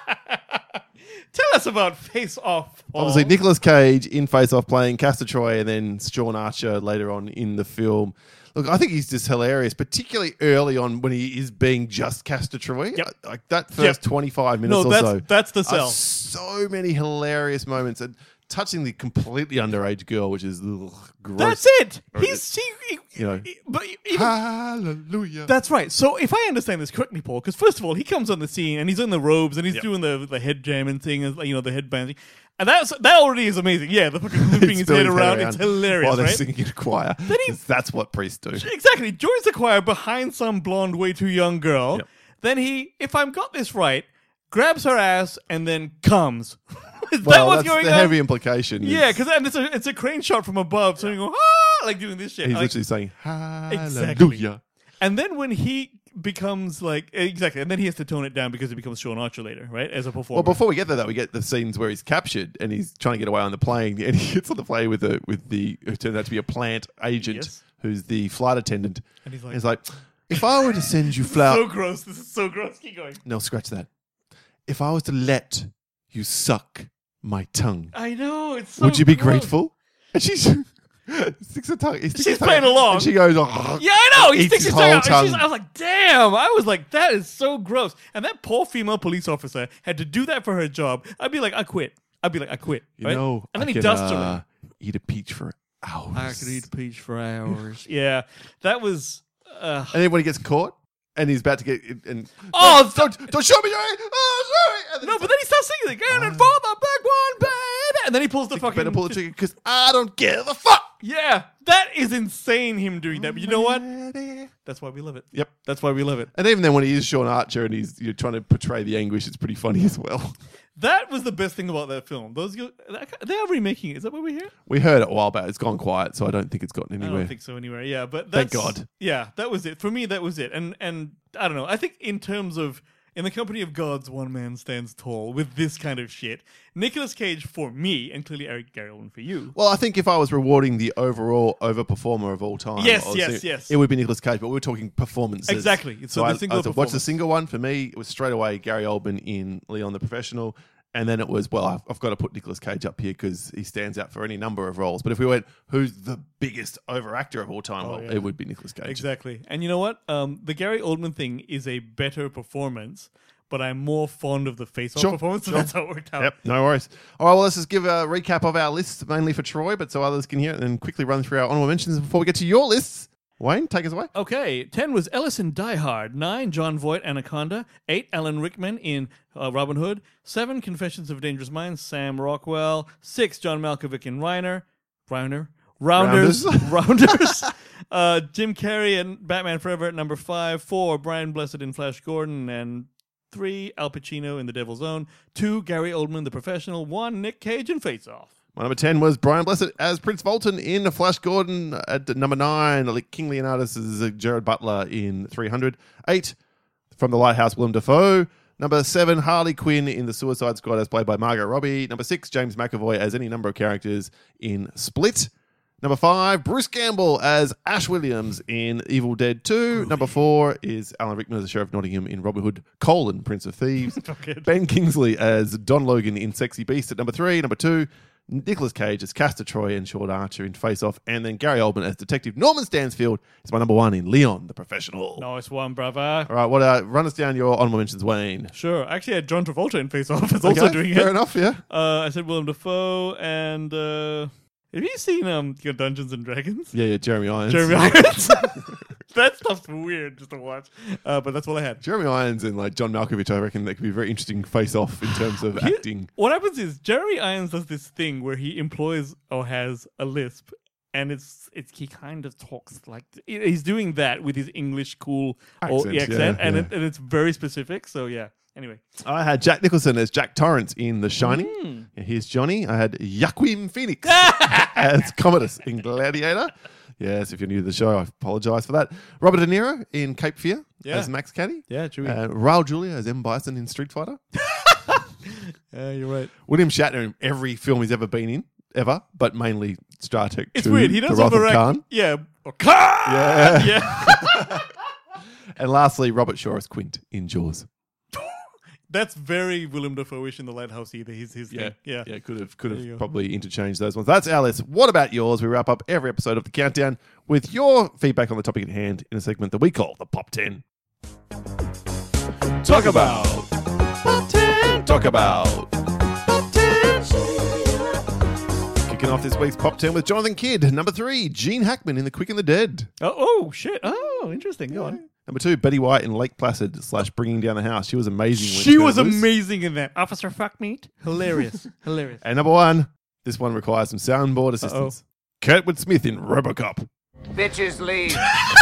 Tell us about Face Off. Paul. Obviously, Nicolas Cage in Face Off playing Castor Troy, and then Sean Archer later on in the film. Look, I think he's just hilarious, particularly early on when he is being just Castor Troy. Yep. Like that first Yep. twenty-five minutes No, or that's, so. that's the are sell. so many hilarious moments and touching the completely underage girl, which is ugh, gross. That's it. He's, he, he, You know. he- but even, Hallelujah. that's right. So if I understand this correctly, Paul, because first of all, he comes on the scene and he's in the robes and he's Yep. doing the the head jamming thing, and you know, the headband thing. And that's, that already is amazing. Yeah, the fucking looping his Spilling head around. It's hilarious, while they're right? singing in a choir. Then he- 'Cause that's what priests do. Exactly. Joins the choir behind some blonde, way too young girl. Yep. Then he, if I've got this right, grabs her ass and then comes. Is that Well, what's that's going the on? heavy implication. is Yeah, because it's a it's a crane shot from above, so you go ah, like doing this shit. he's Like- literally saying Hallelujah. Exactly. and then when he becomes like exactly, and then he has to tone it down because he becomes Sean Archer later, right? As a performer. Well, before we get there, though, we get the scenes where he's captured and he's trying to get away on the plane, and he gets on the plane with the with the who turns out to be a plant agent Yes. who's the flight attendant. And he's like- he's like, if I were to send you flower, so gross. This is so gross. Keep going. no, scratch that. If I was to let you suck my tongue, I know it's. So would you be gross. grateful? And she's sticks her tongue. he sticks She's his tongue playing out, along. And she goes, oh, Yeah, I know. He eats sticks his his tongue whole out. And she's, tongue. I was like, damn. I was like, that is so gross. And that poor female police officer had to do that for her job. I'd be like, I quit. I'd be like, I quit. You right? know, and then I he could, dusts uh, her. eat a peach for hours. I could eat peach for hours. yeah, that was. Uh, And then when he gets caught and he's about to get and Oh, don't, don't, don't show me your oh sorry. And then no, he's but then he starts singing again and for the big one, baby. And then he pulls the like, fucking. better pull the trigger because I don't give a fuck. Yeah, that is insane. Him doing that, but you know what? That's why we love it. Yep. That's why we love it. And even then, when he is Sean Archer and he's you're trying to portray the anguish, it's pretty funny as well. That was the best thing about that film. Those go- they are remaking it. Is that what we hear? We heard it a while back. It's gone quiet, so I don't think it's gotten I anywhere. don't think so anywhere. Yeah, but Thank that's, God. Yeah, that was it for me. That was it. And and I don't know. I think in terms of in the company of gods, one man stands tall with this kind of shit. Nicolas Cage for me, and clearly Eric Gary Oldman for you. Well, I think if I was rewarding the overall overperformer of all time, Yes, I would yes, say yes. it would be Nicolas Cage. But we were talking performances. Exactly. So the I, single I said, what's the performance. single one for me? It was straight away Gary Oldman in Leon the Professional. And then it was, well, I've, I've got to put Nicolas Cage up here because he stands out for any number of roles. But if we went, who's the biggest overactor of all time? Oh, well, yeah. it would be Nicolas Cage. Exactly. And you know what? Um, the Gary Oldman thing is a better performance, but I'm more fond of the face-off Sure, performance, so sure. that's how it worked out. Yep, no worries. All right, well, let's just give a recap of our lists, mainly for Troy, but so others can hear it, and quickly run through our honorable mentions before we get to your lists. Wayne, take us away. Okay, ten was Ellis in Die Hard. nine, John Voight, Anaconda. eight, Alan Rickman in uh, Robin Hood. seven, Confessions of a Dangerous Mind, Sam Rockwell. six, John Malkovich in Reiner. Reiner? Rounders. Rounders. uh, Jim Carrey and Batman Forever at number five. four, Brian Blessed in Flash Gordon. And three, Al Pacino in The Devil's Own. two, Gary Oldman, The Professional. one, Nick Cage in Face Off. My number ten was Brian Blessed as Prince Fulton in Flash Gordon. At number nine, King Leonidas as uh, Jared Butler in three hundred. eight, from The Lighthouse, Willem Dafoe. Number seven, Harley Quinn in The Suicide Squad as played by Margot Robbie. Number six, James McAvoy as any number of characters in Split. Number five, Bruce Campbell as Ash Williams in Evil Dead two. Number four is Alan Rickman as the Sheriff of Nottingham in Robin Hood, colon, Prince of Thieves. Good. Ben Kingsley as Don Logan in Sexy Beast at number three. Number two, Nicolas Cage as Castor Troy and Sean Archer in Face Off. And then Gary Oldman as Detective Norman Stansfield is my number one in Leon, the Professional. Nice one, brother. All right, what? Uh, run us down your honorable mentions, Wayne. Sure. Actually, I had John Travolta in Face Off. Is also Okay, doing fair it. enough, yeah. Uh, I said Willem Dafoe, and uh, have you seen um Dungeons and Dragons? Yeah, yeah, Jeremy Irons. Jeremy Irons. That stuff's weird just to watch. Uh, but that's all I had. Jeremy Irons and like John Malkovich, I reckon that could be a very interesting face-off in terms of Here- acting. What happens is Jeremy Irons does this thing where he employs or has a lisp, and it's it's he kind of talks like he's doing that with his English cool Accent, or yeah, accent, and, yeah. It, and it's very specific. So yeah. Anyway, I had Jack Nicholson as Jack Torrance in The Shining. Mm. Yeah, here's Johnny. I had Joaquin Phoenix as Commodus in Gladiator. Yes, if you're new to the show, I apologise for that. Robert De Niro in Cape Fear Yeah. as Max Caddy. yeah, true. Uh, Raul Julia as M. Bison in Street Fighter. yeah, you're right. William Shatner in every film he's ever been in, ever, but mainly Star Trek It's two, weird. He The does Wrath of overact. Khan. Yeah, or Khan. Yeah. yeah. And lastly, Robert Shaw as Quint in Jaws. That's very Willem Dafoe-ish in The Lighthouse either. His his thing. Yeah. yeah, could have could There you have go. probably interchanged those ones. That's our list. What about yours? We wrap up every episode of the Countdown with your feedback on the topic at hand in a segment that we call the Pop ten. Talk about Pop ten. Talk about Pop ten. Kicking off this week's Pop ten with Jonathan Kidd. Number three, Gene Hackman in The Quick and the Dead. Oh, oh shit. Oh, interesting. Go on. Number two, Betty White in Lake Placid slash Bringing Down the House. She was amazing. when She turned was loose. amazing in that. Officer Fuckmeat. Hilarious. Hilarious. And number one, this one requires some soundboard assistance. Kurtwood Smith in RoboCop. Bitches leave.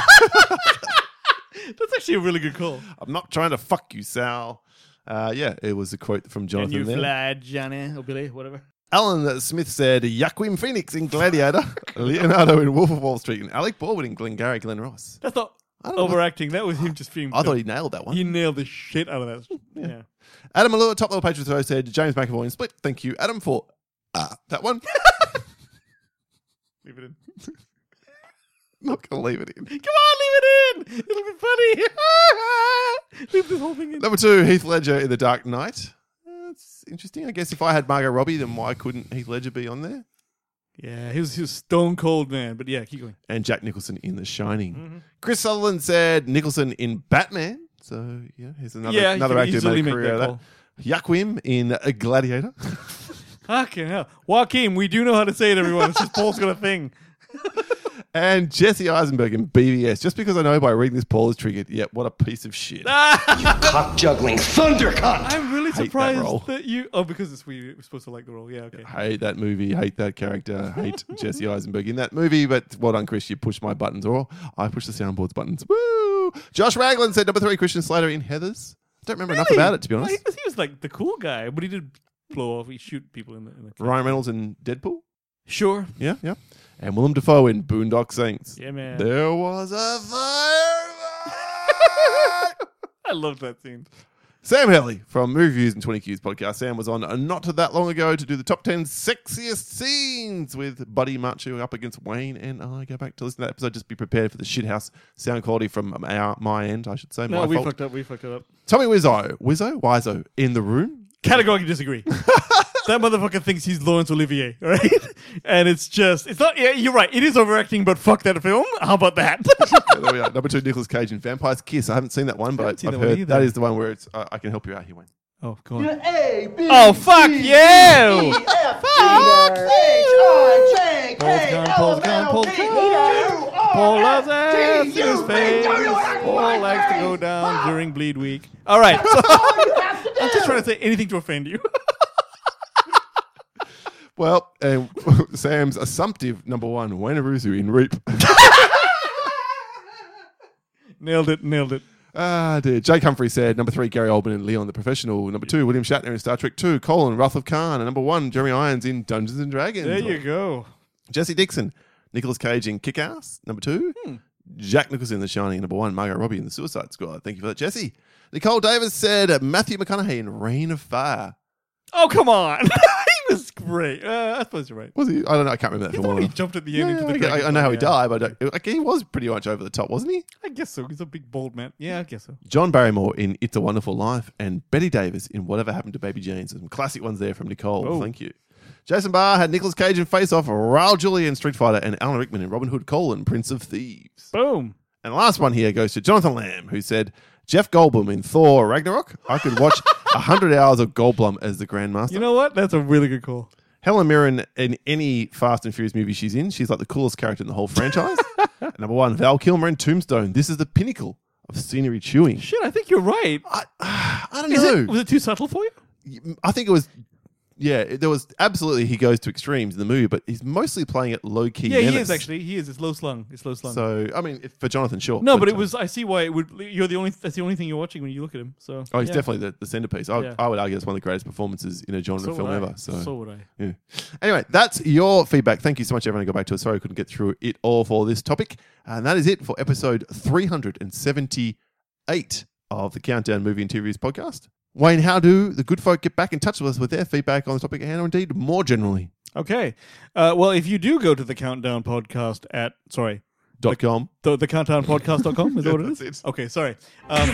That's actually a really good call. I'm not trying to fuck you, Sal. Uh, yeah, it was a quote from Can Jonathan you there. fly, Johnny or Billy, whatever. Alan Smith said Joaquin Phoenix in Gladiator, Leonardo in Wolf of Wall Street, and Alec Baldwin in Glengarry Glen Ross. That's not I don't know. overacting. That was him just being. I thought he nailed that one. he nailed the shit out of that. Yeah. Adam Malua, top level patron throw, said James McAvoy in Split. Thank you, Adam, for uh, that one. Leave it in. Not going to leave it in. Come on, leave it in. It'll be funny. Leave this whole thing in. Number two, Heath Ledger in The Dark Knight. That's interesting. I guess if I had Margot Robbie, then why couldn't Heath Ledger be on there? Yeah, he was, he was stone cold, man. But yeah, keep going. And Jack Nicholson in The Shining. Mm-hmm. Chris Sutherland said Nicholson in Batman. So, yeah, here's another, yeah, another you actor can who made easily a make career out that of that. Joaquin in A Gladiator. Fucking hell. Joaquin, we do know how to say it, everyone. It's just Paul's got a thing. And Jesse Eisenberg in B B S. Just because I know by reading this, Paul is triggered. Yeah, what a piece of shit. Cock juggling thunder cunt. I'm really that surprised role. that, you. Oh, because it's we we're supposed to like the role. Yeah, okay. Hate that movie, hate that character, hate Jesse Eisenberg in that movie. But well done, Chris. You pushed my buttons, or I pushed the soundboard's buttons. Woo! Josh Ragland said number three, Christian Slater in Heathers. Don't remember enough Really? about it, to be Well, honest. he, was, he was like the cool guy, but he did blow off. He shoot people in the. In the Ryan Reynolds in Deadpool. Sure. Yeah, yeah. And Willem Dafoe in Boondock Saints. Yeah, man. There was a fire. I loved that scene. Sam Helly from Movie Reviews and twenty Qs podcast. Sam was on uh, not that long ago to do the top ten sexiest scenes with Buddy Macho up against Wayne and I. Go back to listen to that episode. Just be prepared for the shithouse sound quality from our, my end, I should say. No, my we fault. fucked up. We fucked it up. Tommy Wiseau. Wiseau? Wiseau in the room. Categorically disagree. That motherfucker thinks he's Laurence Olivier, right? And it's just, it's not, yeah, you're right. It is overacting, but fuck that film. How about that? Yeah, there we are. Number two, Nicolas Cage in Vampire's Kiss. I haven't seen that one, but haven't seen I've that one heard either. that is the one where it's. Uh, I can help you out here, Wayne. Oh, go on. A, B, Oh, fuck you! F, Fuck H, I, J, K, Paul's gone, L, Paul's M, gone, N, Paul's O, P, Paul Q, loves R, ass in S, T, his U, V, face. W, X, Paul Y, likes to Z. go down Fuck. during bleed week. All right. So All you have to I'm just do. trying to say anything to offend you. Well, and Sam's assumptive number one, Wayne Arusu in Reap. Nailed it. Nailed it. Ah, dear. Jake Humphrey said number three, Gary Oldman in Leon the Professional. Number two, William Shatner in Star Trek two. Colin, Wrath of Khan. And number one, Jeremy Irons in Dungeons and Dragons. There you go. Jesse Dixon, Nicolas Cage in Kick-Ass. Number two, Hmm. Jack Nicholson in The Shining. Number one, Margot Robbie in The Suicide Squad. Thank you for that, Jesse. Nicole Davis said Matthew McConaughey in Reign of Fire. Oh, come on. He was great. Uh, I suppose you're right. Was he? I don't know. I can't remember that He's film. the well one he enough. jumped at the Yeah, end yeah, into the I- dragon I, I know how he yeah. died, but I don't, like, he was pretty much over the top, wasn't he? I guess so. He's a big, bold man. Yeah, I guess so. John Barrymore in It's a Wonderful Life and Betty Davis in Whatever Happened to Baby Jane. So some classic ones there from Nicole. Oh. Thank you. Jason Barr had Nicolas Cage in Face Off, Raul Julia in Street Fighter, and Alan Rickman in Robin Hood Colon, Prince of Thieves. Boom. And the last one here goes to Jonathan Lamb, who said Jeff Goldblum in Thor Ragnarok. I could watch one hundred hours of Goldblum as the Grandmaster. You know what? That's a really good call. Helen Mirren in any Fast and Furious movie she's in, she's like the coolest character in the whole franchise. Number one, Val Kilmer in Tombstone. This is the pinnacle of scenery chewing. Shit, I think you're right. I, I don't Is know. it, was it too subtle for you? I think it was, yeah, it- there was absolutely, he goes to extremes in the movie, but he's mostly playing it low key. Yeah, he menace. is actually. He is. It's low slung. It's low slung. So, I mean, if, for Jonathan Shaw. no, but it uh, was. I see why it would. You're the only. That's the only thing you're watching when you look at him. So. Oh, he's yeah. definitely the, the centerpiece. I, would- Yeah. I would argue it's one of the greatest performances in a genre So film would I. ever. So, so would I. yeah. Anyway, that's your feedback. Thank you so much, everyone who got back to us. Sorry I couldn't get through it all for this topic. And that is it for episode three hundred seventy-eight of the Countdown Movie and T V Reviews podcast. Wayne, how do the good folk get back in touch with us with their feedback on the topic at hand, or indeed more generally? Okay. Uh, well, if you do go to the Countdown Podcast at sorry, Dot com. the, the countdown podcast dot com is that what it is? That's it. Okay, sorry. Um,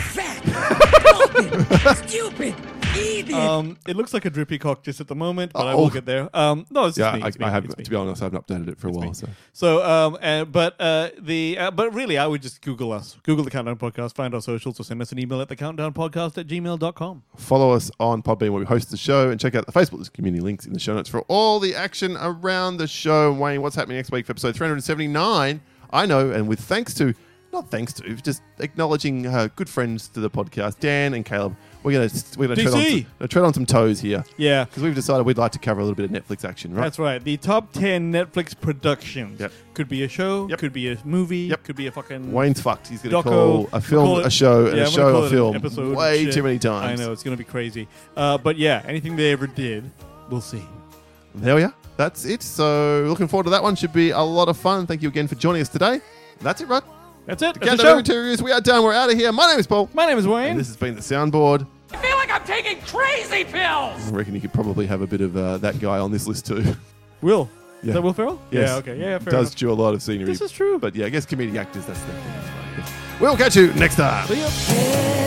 Fat, stupid, idiot. um, it looks like a drippy cock just at the moment, but I Oh. will get there. Um, no, it's just Yeah, me. I, It's me. I have. It's me. To be honest, I haven't updated it for a while. me. So So, um, uh, but uh, the uh, but really, I would just Google us, Google the Countdown Podcast, find our socials, or send us an email at the countdown podcast at gmail dot com. follow us on Podbean where we host the show, and check out the Facebook community links in the show notes for all the action around the show. Wayne, what's happening next week for episode three hundred seventy-nine? I know, and with thanks to, not thanks to, just acknowledging uh, good friends to the podcast, Dan and Caleb. We're gonna we're gonna tread on, D C. some, gonna tread on some toes here Yeah, because we've decided we'd like to cover a little bit of Netflix action, right? that's right. The top ten Netflix productions. Yep. Could be a show, Yep. could be a movie, Yep. could be a fucking Wayne's fucked. He's gonna doco. call a film Call it- a show and Yeah, a I'm gonna show call a it an film episode way shit. too many times. I know, it's going to be crazy. Uh, but yeah, anything they ever did, we'll see. There we are. That's it. So looking forward to that one. Should be a lot of fun. Thank you again for joining us today. That's it, right? That's it. That's the Countdown show. Movie Reviews. We are done. We're out of here. My name is Paul. My name is Wayne. And this has been the soundboard. I feel like I'm taking crazy pills. I reckon you could probably have a bit of uh, that guy on this list too. Will. Yeah. Is that Will Ferrell? Yes. Yeah, okay. Yeah, yeah, fair Does enough. chew a lot of scenery. This is true. But yeah, I guess comedic actors, that's the thing. Yes. We'll catch you next time. See ya.